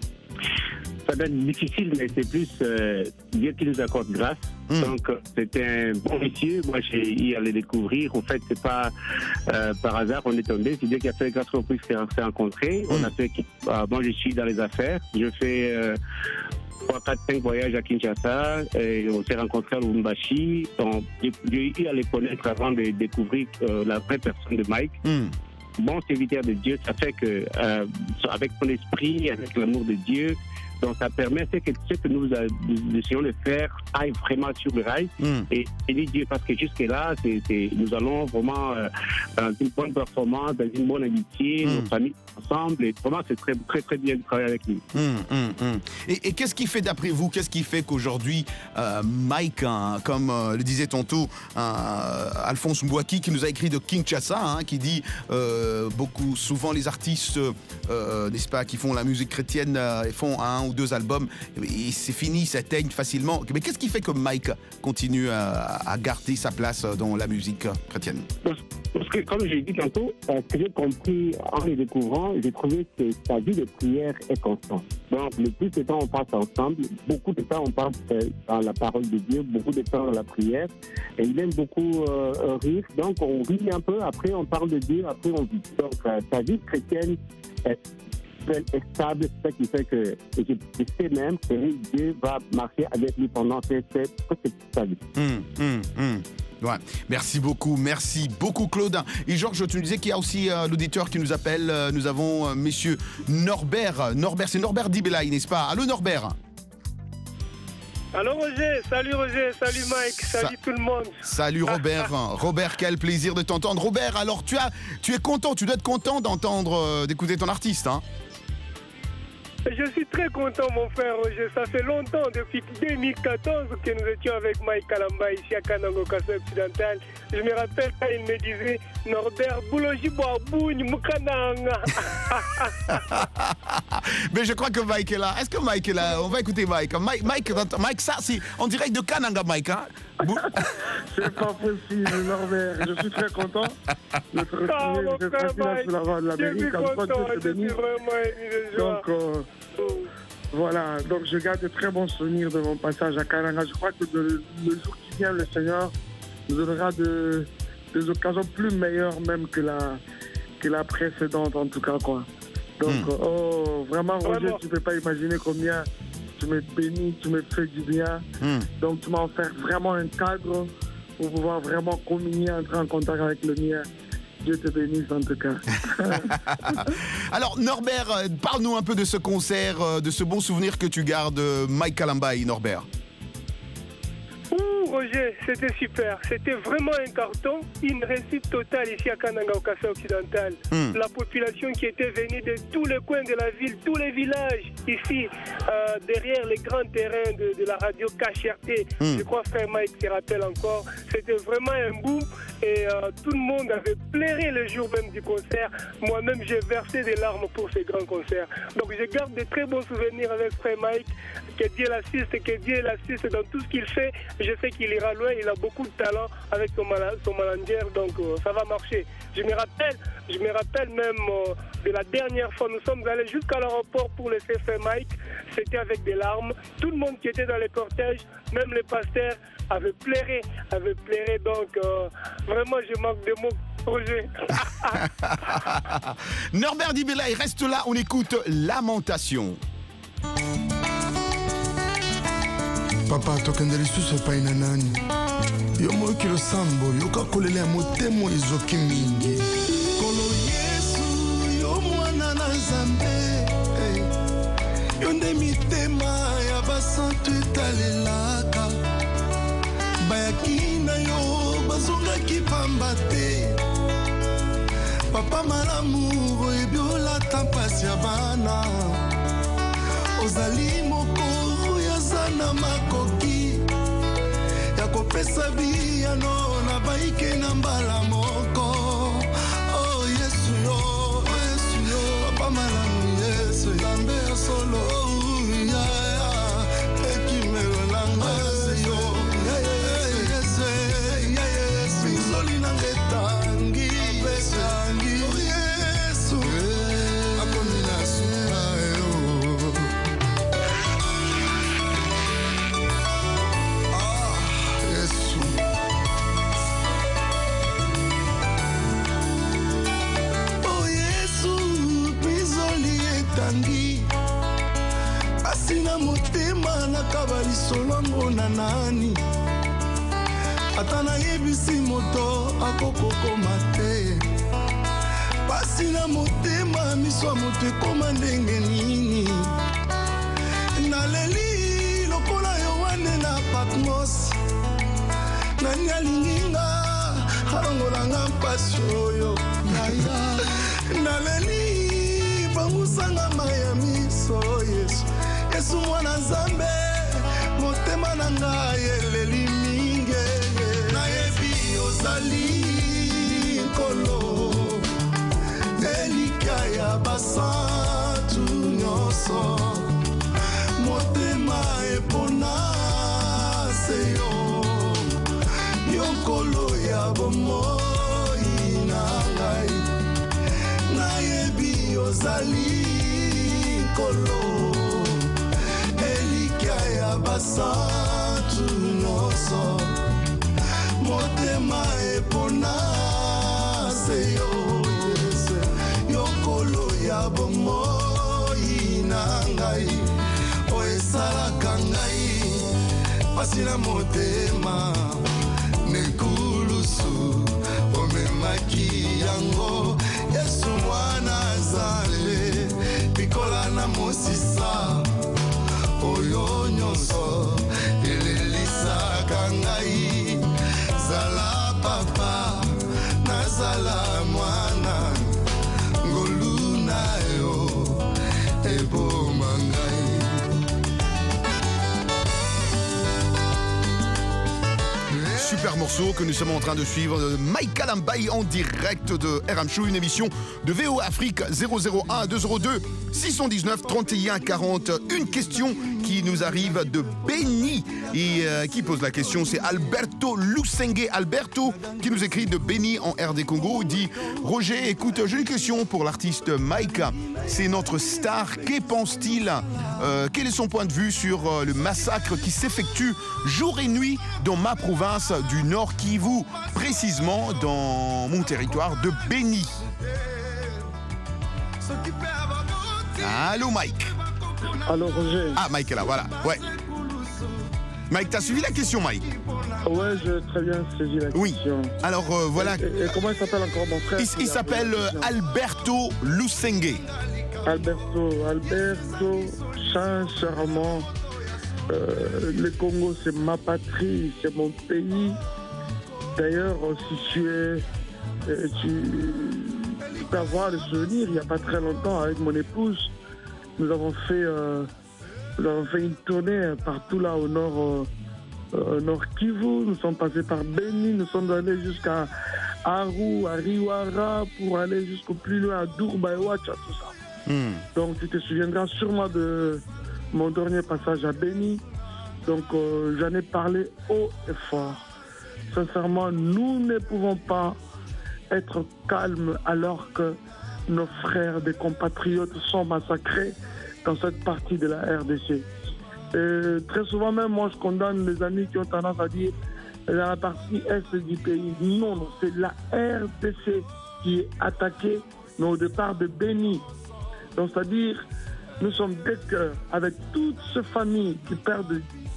Ça doit être difficile, mais c'est plus euh, Dieu qui nous accorde grâce. Mmh. Donc, c'est un bon monsieur. Moi, j'ai eu à le découvrir. En fait, c'est pas euh, par hasard qu'on est tombé. C'est Dieu qui a fait quatre reprises qu'on s'est rencontrés. Mmh. On a fait. Euh, moi, je suis dans les affaires. Je fais euh, trois, quatre, cinq voyages à Kinshasa. Et on s'est rencontrés à Lubumbashi. Donc, j'ai eu à les connaître avant de découvrir euh, la vraie personne de Mike. Mmh. Bon serviteur de Dieu, ça fait que, euh, avec son esprit, avec l'amour de Dieu, Donc ça permet ce que, ce que nous essayons de faire aille vraiment sur le rail. Mm. Et, et Dieu, parce que jusque-là, c'est, c'est, nous allons vraiment euh, dans une bonne performance, dans une bonne amitié, mm. nos familles ensemble. Et vraiment, c'est très, très, très bien de travailler avec lui.
Mm, mm, mm. Et, et qu'est-ce qui fait, d'après vous, qu'est-ce qui fait qu'aujourd'hui, euh, Mike, hein, comme euh, le disait tantôt euh, Alphonse Mbouaki, qui nous a écrit de Kinshasa, hein, qui dit euh, beaucoup, souvent les artistes, euh, n'est-ce pas, qui font la musique chrétienne, euh, font un ou deux albums, et c'est fini, s'éteignent facilement. Mais qu'est-ce qui fait que Mike continue à, à garder sa place dans la musique chrétienne?
Parce que, comme j'ai dit tantôt, euh, ce que j'ai compris en les découvrant, j'ai trouvé que sa vie de prière est constante. Donc, le plus de temps on passe ensemble, beaucoup de temps on passe euh, dans la parole de Dieu, beaucoup de temps dans la prière. Et il aime beaucoup euh, rire. Donc, on rit un peu, après on parle de Dieu, après on vit. Donc, euh, sa vie chrétienne est est stable, c'est ça qui fait que et je, je sais même que Dieu va marcher avec lui pendant cette sa vie.
Mmh, mmh, mmh. Ouais. Merci beaucoup, merci beaucoup Claude. Et Georges, tu nous disais qu'il y a aussi euh, l'auditeur qui nous appelle. Euh, nous avons euh, messieurs Norbert. Norbert, c'est Norbert Dibelay, n'est-ce pas? Allô Norbert.
Allô Roger, salut Roger, salut Mike, salut Sa- tout le monde.
Salut Robert. Robert, quel plaisir de t'entendre. Robert, alors tu as, tu es content, tu dois être content d'entendre, euh, d'écouter ton artiste, hein?
Je suis très content, mon frère Roger. Ça fait longtemps, depuis deux mille quatorze, que nous étions avec Mike Kalamba ici à Kanango, Kassai Occidental. Je me rappelle quand il me disait Norbert Boulogi Boabougne Moukananga.
Mais je crois que Mike est là. Est-ce que Mike est là? On va écouter Mike. Mike, Mike, Mike ça, c'est en direct de Kananga, Mike. Hein?
C'est pas possible, Norbert. Je suis très content de te retrouver.
Ah, mon
je
frère
suis là sur la voie de l'Amérique.
Je suis content, je suis vraiment ému de joie.
Donc, euh, voilà. Donc, je garde de très bons souvenirs de mon passage à Kananga. Je crois que de, le jour qui vient, le Seigneur nous donnera de, des occasions plus meilleures même que la, que la précédente, en tout cas, quoi. Donc, mm. oh, vraiment, Roger, vraiment. Tu ne peux pas imaginer combien tu m'es béni, tu m'as fait du bien. Mm. Donc, tu m'as offert vraiment un cadre pour pouvoir vraiment communier, entrer en contact avec le mien. Dieu te bénisse en tout cas.
Alors Norbert, parle-nous un peu de ce concert, de ce bon souvenir que tu gardes, Mike Kalamba, Norbert.
Ouh Roger, c'était super. C'était vraiment un carton, une réussite totale ici à Kananga, au Kassai Occidental. Mm. La population qui était venue de tous les coins de la ville, tous les villages, ici, euh, derrière les grands terrains de, de la radio K R T. Mm. Je crois que frère Mike se rappelle encore. C'était vraiment un boom et euh, tout le monde avait pleuré le jour même du concert. Moi-même, j'ai versé des larmes pour ce grand concert. Donc je garde de très bons souvenirs avec frère Mike. Que Dieu l'assiste, que Dieu l'assiste dans tout ce qu'il fait. Je sais qu'il ira loin, il a beaucoup de talent avec son, mal- son manager, donc euh, ça va marcher. Je me rappelle, je me rappelle même euh, de la dernière fois, nous sommes allés jusqu'à l'aéroport pour laisser faire Mike, c'était avec des larmes. Tout le monde qui était dans le cortège, même les pasteurs, avait pleuré, avait pleuré, donc euh, vraiment je manque de mots. Roger.
Norbert Dibelay, reste là, on écoute Lamentation.
Papa tokende lisusu epai na nani yo moyoki losambo yoka kolela ya motemo ezoki mingi kolo yesu yo mwana na nzambe hey. Yo nde mitema ya basantu etalelaka bayaki na yo bazongaki pamba te papa malamu oyebi olata mpasi ya bana ozali moko na makoki ya kopesa biyano na baike na mbala moko oh yesu yo yesu yo papa malamu yesu nzambe ya solo ya ya ekimelo nanga yo yesu ya yesu zoli nanga etangi etangi yesu akomi na suka yo. Asina motema nakaba lisolongo na nani ata nayebisi moto akokokoma te pasi na motema miso ya moto ekoma ndenge nini naleli lokola yo wane na Patmos nani alinginga alongolanga mpasi oyo yaya naleli bangusanga maya miso Yesu Yesu mwana Nzambe motema na ngai eleli mingi nayebi ozali nkolo elika ya basantu nyonso motema epona se yo yo nkolo ya bomoi na ngai nayebi ozali nkolo elika ya basantu nyonso motema epona se yo Yesu yo nkolo ya bomoi na ngai o esalaka ngai pasi na motema nekulusu omemaki yango Yesu mwana Nzambe bikola na mosisa oyo nyonso elelisaka ngai zala papa nazala mwana ngolu na yo eboma ngai.
Super morceau que nous sommes en train de suivre de Mike Kalambayi en direct de R M Show, une émission de V O Afrique zéro zéro un deux zéro deux six un neuf trente et un quarante. Une question qui nous arrive de Béni et euh, qui pose la question, c'est Alberto Lusenge. Alberto qui nous écrit de Béni en R D Congo. Il dit Roger, écoute, j'ai une question pour l'artiste Mike. C'est notre star. Que pense-t-il euh, Quel est son point de vue sur euh, le massacre qui s'effectue jour et nuit dans ma province du Nord Kivu, précisément dans mon territoire de Béni? Allô Mike.
Allô Roger.
Ah Mike est là, voilà. Ouais. Mike, t'as suivi la question, Mike?
Ouais, j'ai très bien saisi la
oui.
question.
Alors euh, voilà.
Et, et, et comment il s'appelle encore mon frère?
Il, il s'appelle euh, Alberto Lusenge.
Alberto, Alberto, sincèrement, euh, le Congo c'est ma patrie, c'est mon pays. D'ailleurs, si tu es, euh, tu, tu peux avoir le souvenir, il n'y a pas très longtemps, avec mon épouse, nous avons fait, euh, nous avons fait une tournée partout là au nord, euh, au nord Kivu. Nous sommes passés par Béni, nous sommes allés jusqu'à Aru, à Riwara, pour aller jusqu'au plus loin à Durba et Ouacha, tout ça. Mm. Donc tu te souviendras sûrement de mon dernier passage à Béni. Donc euh, j'en ai parlé haut et fort. Sincèrement, nous ne pouvons pas être calmes alors que nos frères, des compatriotes sont massacrés dans cette partie de la R D C. Et très souvent même, moi je condamne les amis qui ont tendance à dire dans la partie est du pays. Non, non, c'est la R D C qui est attaquée, mais au départ de Béni. Donc c'est-à-dire, nous sommes des cœurs avec toutes ces familles qui perdent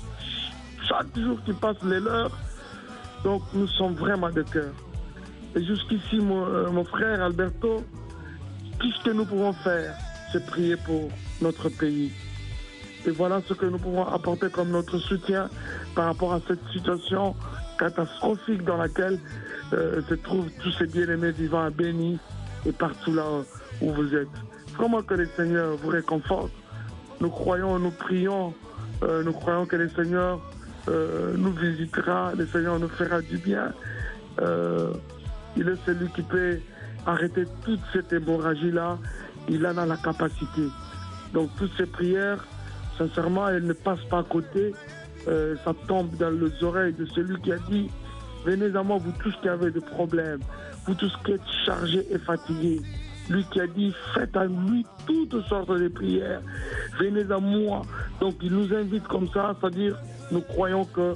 chaque jour qui passe les leurs. Donc nous sommes vraiment des cœurs. Et jusqu'ici, mon, euh, mon frère Alberto, tout ce que nous pouvons faire, c'est prier pour notre pays. Et voilà ce que nous pouvons apporter comme notre soutien par rapport à cette situation catastrophique dans laquelle euh, se trouvent tous ces bien-aimés vivants à Béni et partout là où vous êtes. Vraiment que le Seigneur vous réconforte. Nous croyons, nous prions, euh, nous croyons que le Seigneur euh, nous visitera, le Seigneur nous fera du bien. Euh, il est celui qui peut arrêter toute cette hémorragie-là. Il en a la capacité. Donc toutes ces prières, sincèrement, elles ne passent pas à côté. Euh, ça tombe dans les oreilles de celui qui a dit « Venez à moi, vous tous qui avez des problèmes, vous tous qui êtes chargés et fatigués. » Lui qui a dit « Faites à lui toutes sortes de prières. Venez à moi. » Donc il nous invite comme ça, c'est-à-dire nous croyons que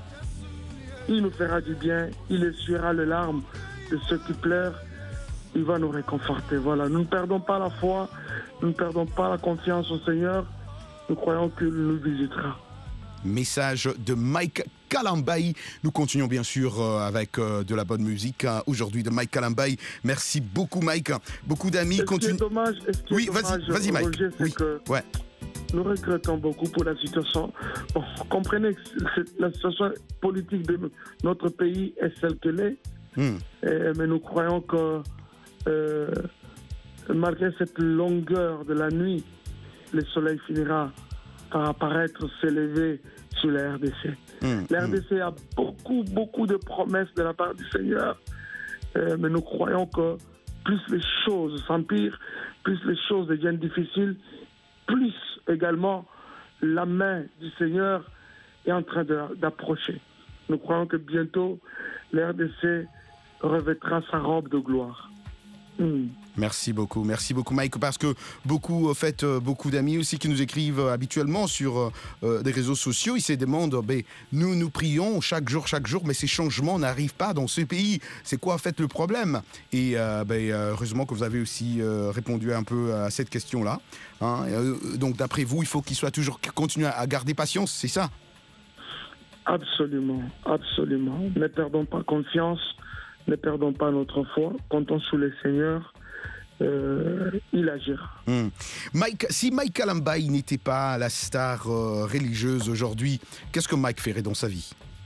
il nous fera du bien, il essuiera les larmes de ceux qui pleurent, il va nous réconforter. Voilà, nous ne perdons pas la foi, nous ne perdons pas la confiance au Seigneur, nous croyons qu'il nous visitera.
Message de Mike Kalambayi. Nous continuons bien sûr euh, avec euh, de la bonne musique hein, aujourd'hui de Mike Kalambayi. Merci beaucoup Mike. Beaucoup d'amis continuent.
Dommage,
oui, vas-y, vas-y Mike.
Roger,
oui.
que
ouais.
nous regrettons beaucoup pour la situation. Bon, comprenez que la situation politique de notre pays est celle qu'elle est, mm. et, mais nous croyons que euh, malgré cette longueur de la nuit, le soleil finira par apparaître, s'élever sur la R D C. Mm. La R D C mm. a beaucoup, beaucoup de promesses de la part du Seigneur, euh, mais nous croyons que plus les choses s'empirent, plus les choses deviennent difficiles, plus également la main du Seigneur est en train de, d'approcher. Nous croyons que bientôt, la R D C revêtra sa robe de gloire. Mm.
Merci beaucoup, merci beaucoup Mike, parce que beaucoup, en fait, beaucoup d'amis aussi qui nous écrivent habituellement sur euh, des réseaux sociaux, ils se demandent, ben, nous nous prions chaque jour, chaque jour, mais ces changements n'arrivent pas dans ce pays. C'est quoi en fait le problème? Et euh, ben, heureusement que vous avez aussi euh, répondu un peu à cette question-là. Hein. Euh, donc d'après vous, il faut qu'il soit toujours continuer à garder patience, c'est ça?
Absolument, absolument. Ne perdons pas confiance, ne perdons pas notre foi, comptons sur le Seigneur. Euh, il agira.
Mmh. Mike, si Mike Kalambaye n'était pas la star euh, religieuse aujourd'hui, qu'est-ce que Mike ferait dans sa vie?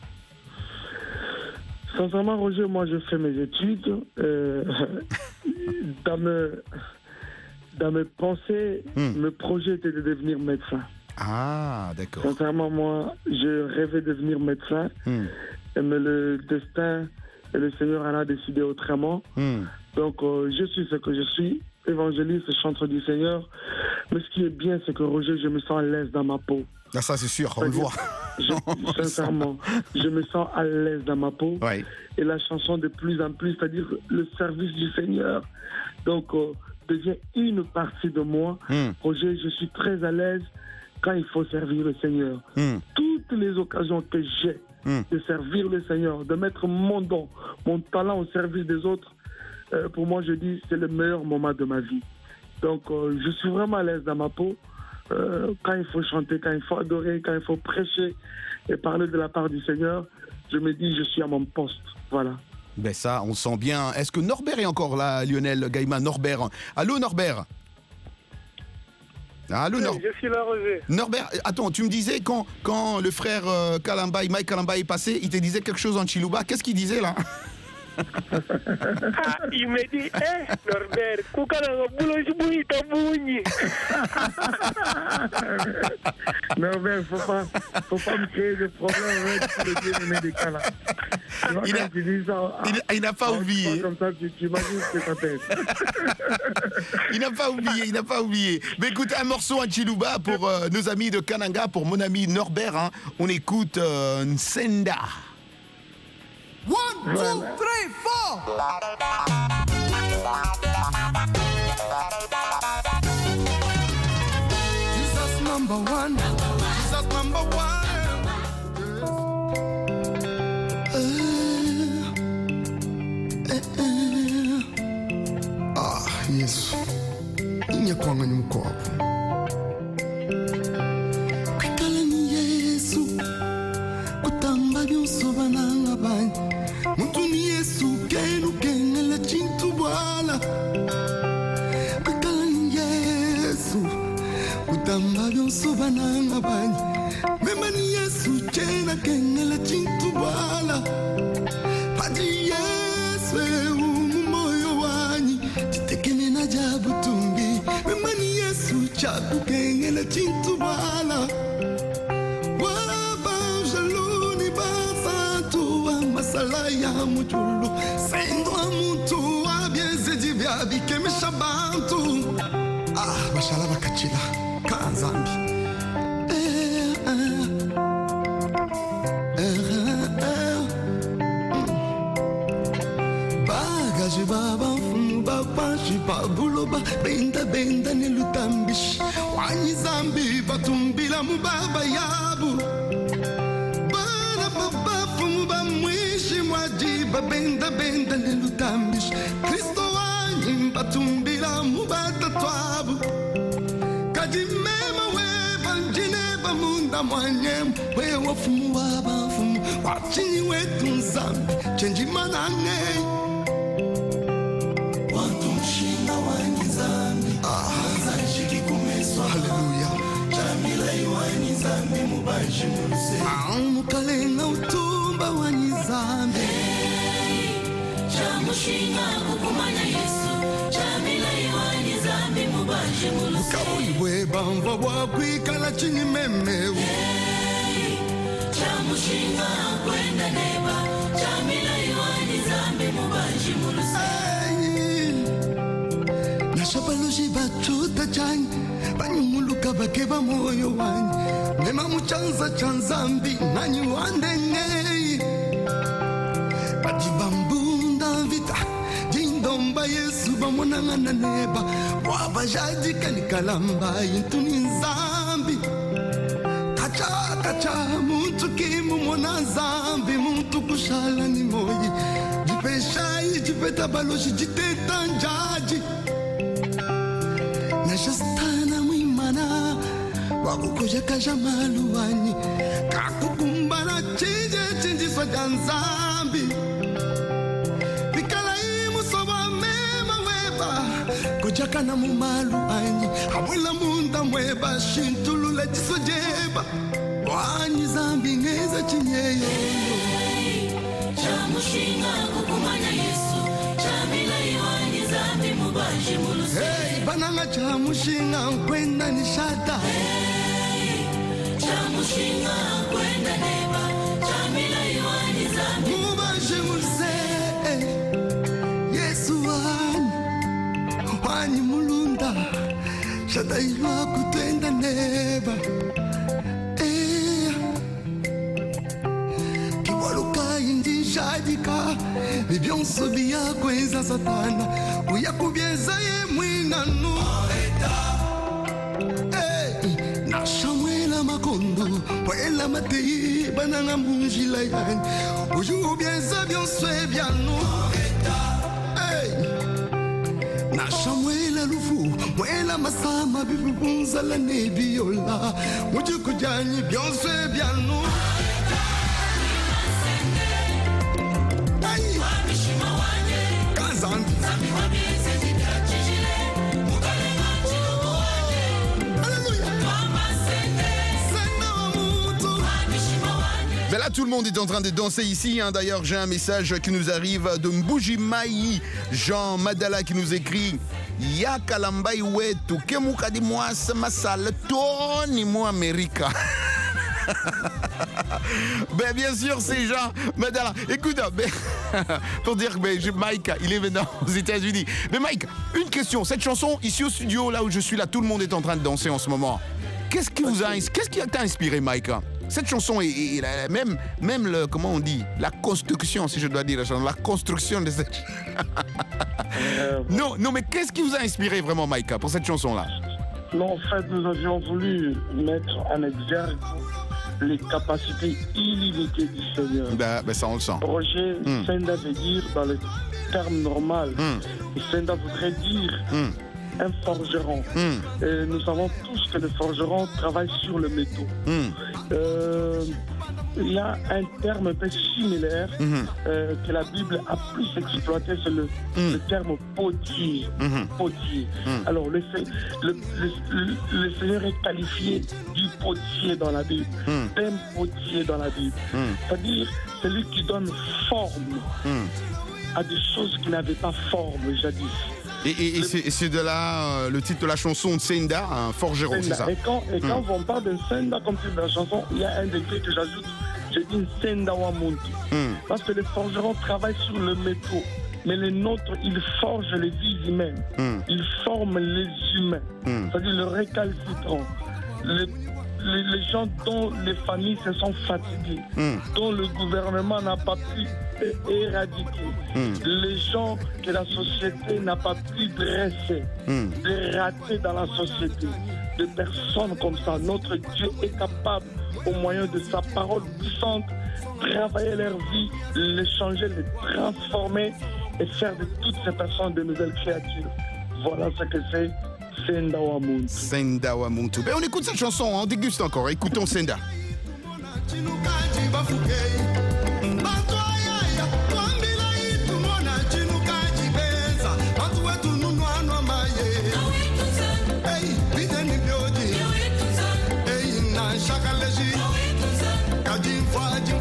Sincèrement, Roger, moi je fais mes études. Euh, dans, mes, dans mes pensées, mmh. mes projets étaient de devenir médecin.
Ah, d'accord.
Sincèrement, moi, je rêvais de devenir médecin, mmh. mais le destin et le Seigneur en a décidé autrement. Mmh. Donc, euh, je suis ce que je suis, évangéliste, chanteur du Seigneur. Mais ce qui est bien, c'est que Roger, je me sens à l'aise dans ma peau.
Ah, ça, c'est sûr, on le voit.
Je, sincèrement, je me sens à l'aise dans ma peau.
Ouais.
Et la chanson, de plus en plus, c'est-à-dire le service du Seigneur, donc, euh, devient une partie de moi. Mm. Roger, je suis très à l'aise quand il faut servir le Seigneur. Mm. Toutes les occasions que j'ai mm. de servir le Seigneur, de mettre mon don, mon talent au service des autres, Euh, pour moi, je dis c'est le meilleur moment de ma vie. Donc, euh, je suis vraiment à l'aise dans ma peau. Euh, quand il faut chanter, quand il faut adorer, quand il faut prêcher et parler de la part du Seigneur, je me dis je suis à mon poste. Voilà.
Ben ça, on sent bien. Est-ce que Norbert est encore là, Lionel Gaïma? Norbert. Allô, Norbert? Allô, Nor-
oui, je suis là, Roger.
Norbert, attends, tu me disais quand, quand le frère euh, Kalambaye, Mike Kalambaye est passé, il te disait quelque chose en Chiluba. Qu'est-ce qu'il disait là?
Ah, il me dit, eh, Norbert, Koukana, Bouloji Tabouni.
Norbert, faut pas, faut pas me créer de problème avec le bien-aimé des cas là.
Il, a, ça, il, il n'a pas oublié.
Comme ça, tu, tu imagines ce que ça fait.
Il n'a pas oublié, il n'a pas oublié. Mais écoute, un morceau en Chiluba pour euh, nos amis de Kananga, pour mon ami Norbert. Hein. On écoute euh, Nsenda.
One, two, three, four. Jesus number one. Jesus number one. Uh, uh, uh. Ah, Yesu. Inyakwanga nyumkopo. Kwikala ni Yesu. Kutamba byonso bananga bani. Muntu ni Yesu kenu kengela chintu bwala. Kwikala ni Yesu. Kutamba byonso bananga bani. Mema ni Yesu chena kengela chintu bwala. Padi Yesu umumoyo wanyi. Chitekene na jabu tumbi. Mema ni Yesu chaku kengela chintu bwala. Salaya mujulu sendo muntu abieze divya bikemesha bantu ah bashala bakachila kanzambi eh eh eh bagaji baba fumu baba shiba buloba benda benda ne lutambish wanyi zambi batumbila mubaba yabu bana baba fumu ba Jiba benda benda lelutambish Kristo wanyi mbatumbila mubata twabu Kajimema weba njineba munda mwanyem We wafumu wabafumu Wachini wetu nzambi Chenji manane Wantu mshinga wanyi zambi Hanza nshiki kumeswa Hallelujah amukalenga utumba wanyizambi
chamushinga kukumanya yesu chamila iwanyizambi mubanje mulusi
kabuyibwe bamva bwakwikala chini memewu
chamushinga kwenda neba chamila iwanyizambi mubanje mulusi
nashabaloshi bachuta chani banyumuluka bakeba moyo wanyi mema muchanza chanzambi nanyi wandengei badibambunda vita jindomba yesu bamonangana neba wabajadika nikalamba intuni nzambi kacha kacha muntu kimu mona zambi muntu kushala ni moyi jipeshai jipeta baloshi jiteta njaji nashastana mwimana wakukoja kaja maluwani kakukumbana chije chinjiswa janzambi pikalai musoba mema weba kujakana mumaluwani awila munda mweba shintulula jisojeba wani zambi ngeza chinyeyo
chamushinga kukumanya yesu chamila iwani zambi mubanje mulusi
hey, bananga chamushinga kwenda nishata
hey, chamushinga kwenda neba chamila iwani zambi
mubanje mulusi hey, yesu wani wani mulunda shata ilwa kutenda neba hey, kiwaluka indi shadika bibyonso biyakweza satana uyakubyeza ye mwinanu hey, nashamwela makondo pwela mateyi bananga munjila yani uyubyeza byonso ebyanu hey, nashamwela lufu mwela masama bibubunzala nebiyola mujikujanyi byonso ebyanu
Ben là, tout le monde est en train de danser ici. Hein. D'ailleurs, j'ai un message qui nous arrive de Mbujimayi, Jean Madala, qui nous écrit Ya kalambai wetu kemuka di mwasa masala toni mu Amerika. Ben bien sûr c'est Jean Madala. Écoute, ben, pour dire que ben, Mike, il est maintenant aux États-Unis. Mais Mike, une question. Cette chanson ici au studio, là où je suis, là, tout le monde est en train de danser en ce moment. Qu'est-ce qui vous a, qu'est-ce qui t'a inspiré, Mike? Cette chanson et, même même le comment on dit la construction, si je dois dire la construction de cette euh, non non mais qu'est-ce qui vous a inspiré vraiment, Mike, pour cette chanson là?
Non, en fait, nous avions voulu mettre en exergue les capacités illimitées du Seigneur.
Ben, ben ça on le sent.
Roger, mm. Senda veut dire dans le terme normal, mm. Senda voudrait dire mm. un forgeron. Mm. Et nous savons tous que le forgeron travaille sur le métaux. Mm. Euh, il y a un terme un peu similaire mm-hmm. euh, que la Bible a plus exploité, c'est le, mm. le terme potier. Mm-hmm. Potier. Mm. Alors le, le, le, le Seigneur est qualifié du potier dans la Bible, mm. d'un potier dans la Bible. Mm. C'est-à-dire celui qui donne forme mm. à des choses qui n'avaient pas forme jadis.
Et, et, et c'est, c'est de là euh, le titre de la chanson de Senda, un forgeron, Senda. C'est ça.
Et quand, et quand mm. on parle de Senda comme titre de la chanson, il y a un degré que j'ajoute, je dis Senda Wamuntu. Mm. Parce que les forgerons travaillent sur le métaux. Mais les nôtres, ils forgent les vies humaines. Mm. Ils forment les humains. Mm. C'est-à-dire le récalcitrant. Les, les, les gens dont les familles se sont fatiguées, mm. dont le gouvernement n'a pas pu éradiquer, mm. les gens que la société n'a pas pu dresser, mm. des ratés dans la société, des personnes comme ça. Notre Dieu est capable, au moyen de sa parole puissante, travailler leur vie, les changer, les transformer et faire de toutes ces personnes de nouvelles créatures. Voilà ce que c'est Senda Wamuntu.
Senda Wamuntu. Ben on écoute cette chanson, on déguste encore. Écoutons Senda.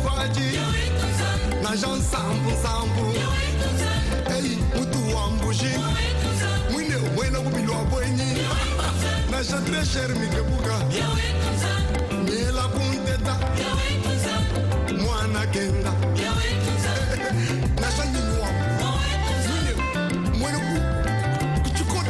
kwaji na jan sambu sambu ei mutu wambushi mwine wena kubilwa bwenyi na jan trecher mikebuka miela kunteta mwana kenda na jan nyuwa mwine mwene kuchukota.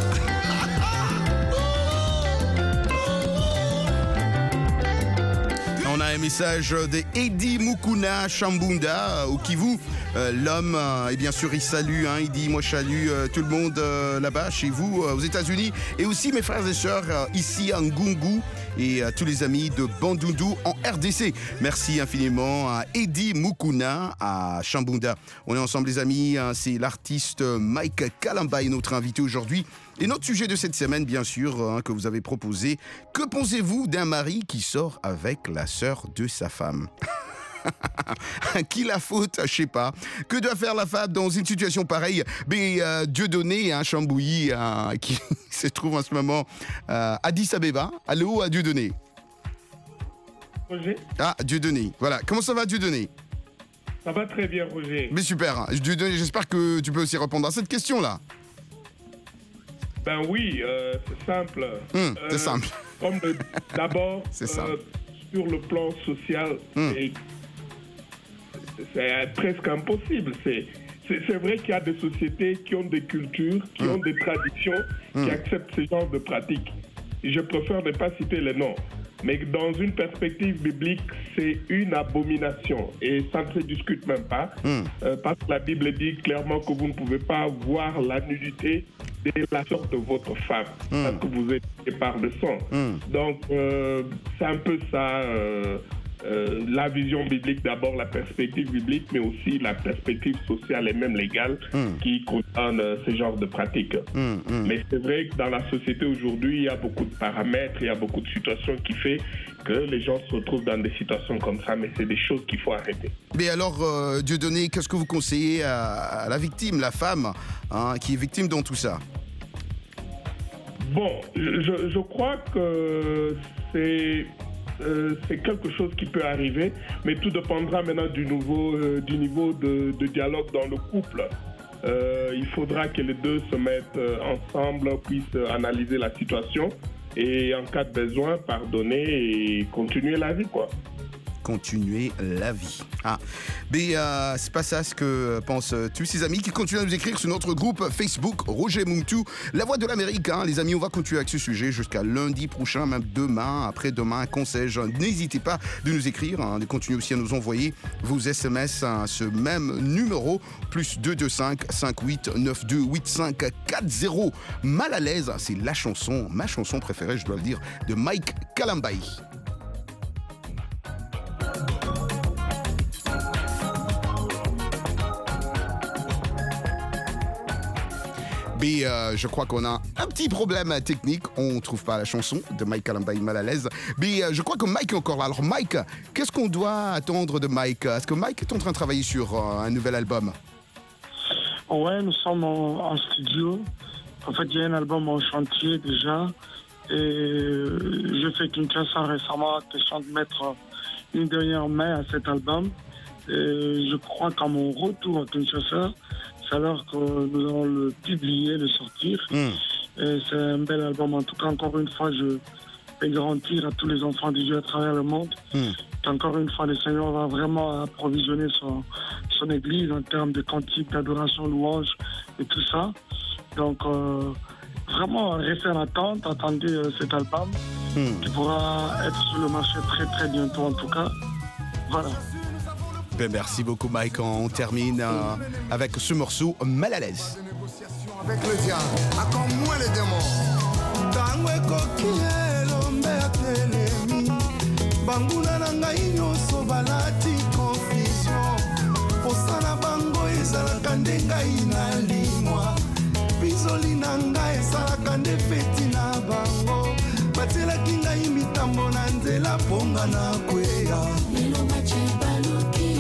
On a un message de Eddie Mukuna Chambunda au Kivu. Euh, l'homme, euh, et bien sûr, il salue. Hein, il dit, moi, je salue euh, tout le monde euh, là-bas, chez vous, euh, aux États-Unis, et aussi mes frères et sœurs euh, ici à Ngungu et à tous les amis de Bandundu en R D C. Merci infiniment à Eddie Mukuna à Chambunda. On est ensemble, les amis. Hein, c'est l'artiste Mike Kalambaye, notre invité aujourd'hui. Et notre sujet de cette semaine, bien sûr, hein, que vous avez proposé. Que pensez-vous d'un mari qui sort avec la sœur de sa femme? Qui la faute? Je sais pas. Que doit faire la femme dans une situation pareille? Mais euh, Dieudonné, un hein, Chambouilly, hein, qui se trouve en ce moment euh, à Addis Abeba. Allô, à Dieudonné.
Roger.
Ah, Dieudonné. Voilà. Comment ça va, Dieudonné?
Ça va très bien, Roger.
Mais super. Dieudonné, j'espère que tu peux aussi répondre à cette question-là.
Ben oui, euh, c'est simple.
Mmh,
euh,
c'est simple.
Comme le, d'abord,
c'est simple.
Euh, sur le plan social, mmh. c'est, c'est presque impossible. C'est, c'est, c'est vrai qu'il y a des sociétés qui ont des cultures, qui mmh. ont des traditions, mmh. qui acceptent ce genre de pratiques. Je préfère ne pas citer les noms. Mais dans une perspective biblique, c'est une abomination. Et ça ne se discute même pas. Mm. Euh, parce que la Bible dit clairement que vous ne pouvez pas voir la nudité de la sorte de votre femme. Mm. Parce que vous êtes par de sang. Mm. Donc, euh, c'est un peu ça, euh, euh, la vision biblique. D'abord, la perspective biblique, mais aussi la perspective sociale et même légale mm. qui concerne euh, ce genre de pratiques. Mm. Mm. Mais c'est vrai que dans la société aujourd'hui, il y a beaucoup de paramètres, il y a beaucoup de situations qui font que les gens se retrouvent dans des situations comme ça, mais c'est des choses qu'il faut arrêter.
Mais alors, euh, Dieudonné, qu'est-ce que vous conseillez à, à la victime, la femme, hein, qui est victime dans tout ça?
Bon, je, je crois que c'est, euh, c'est quelque chose qui peut arriver, mais tout dépendra maintenant du, nouveau, euh, du niveau de, de dialogue dans le couple. Euh, il faudra que les deux se mettent ensemble, puissent analyser la situation et en cas de besoin, pardonner et continuer la vie, quoi.
Continuer la vie. Ah, mais euh, c'est pas ça ce que pensent tous ces amis qui continuent à nous écrire sur notre groupe Facebook Roger Muntu, la voix de l'Amérique. Hein. Les amis, on va continuer avec ce sujet jusqu'à lundi prochain, même demain, après-demain, qu'on sais-je. N'hésitez pas de nous écrire, hein, de continuer aussi à nous envoyer vos S M S à hein, ce même numéro, plus deux deux cinq, cinq huit neuf deux huit cinq quatre zéro. Mal à l'aise, c'est la chanson, ma chanson préférée, je dois le dire, de Mike Kalambaye. Mais euh, je crois qu'on a un petit problème technique. On ne trouve pas la chanson de Mike Kalambaye, mal à l'aise. Mais euh, je crois que Mike est encore là. Alors Mike, qu'est-ce qu'on doit attendre de Mike? Est-ce que Mike est en train de travailler sur euh, un nouvel album?
Ouais, nous sommes en, en studio. En fait, il y a un album en chantier déjà. Et je fais Kinshasa récemment, question de mettre une dernière main à cet album. Et je crois qu'à mon retour à Kinshasa, c'est alors que nous allons le publier, le sortir. Mm. Et c'est un bel album. En tout cas, encore une fois, je vais garantir à tous les enfants de Dieu à travers le monde mm. qu'encore une fois, le Seigneur va vraiment approvisionner son, son église en termes de cantiques, d'adoration, louange et tout ça. Donc, euh, vraiment, restez en attente, attendez euh, cet album mm. qui pourra être sur le marché très très bientôt en tout cas. Voilà.
Ben merci beaucoup Mike, on termine euh, avec ce morceau Mal à l'aise.
Avec le diable, à comme moi les démons. Tango ekokielo mbatelemi. Banguna na ngai nyonso balati confusion. Posana bango ezalaka nde ngai nalimwa. Bizoli na ngai ezalaka nde feti na bango. Batielaki ngai mitambo na nzela ponga na kweya. Elonga chebaloki.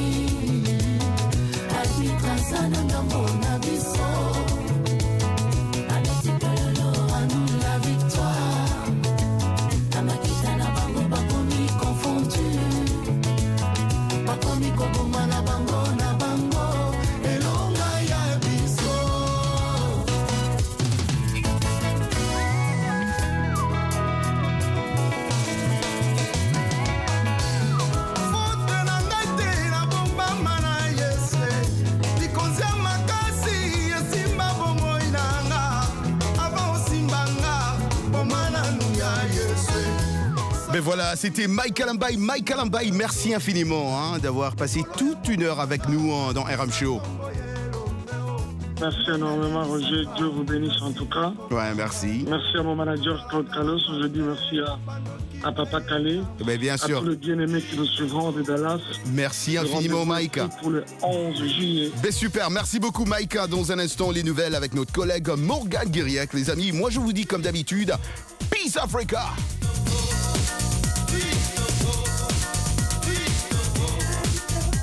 Sana ngamona biso Alati kololo anu la victoire Amakita na bango bakomi confondu Bakomi komi
voilà, c'était Mike Alambai. Mike Alambai, merci infiniment hein, d'avoir passé toute une heure avec nous hein, dans R M Show.
Merci énormément, Roger. Dieu vous bénisse en tout cas.
Ouais, merci.
Merci à mon manager Claude Carlos. Je dis merci à, à Papa Calais.
Ben, bien sûr.
À tous les bien-aimés qui nous suivront de Dallas.
Merci infiniment, Mike.
Pour le onze juillet.
Ben, super. Merci beaucoup, Mike. Dans un instant, les nouvelles avec notre collègue Morgan Guiriec. Les amis, moi, je vous dis comme d'habitude, Peace Africa.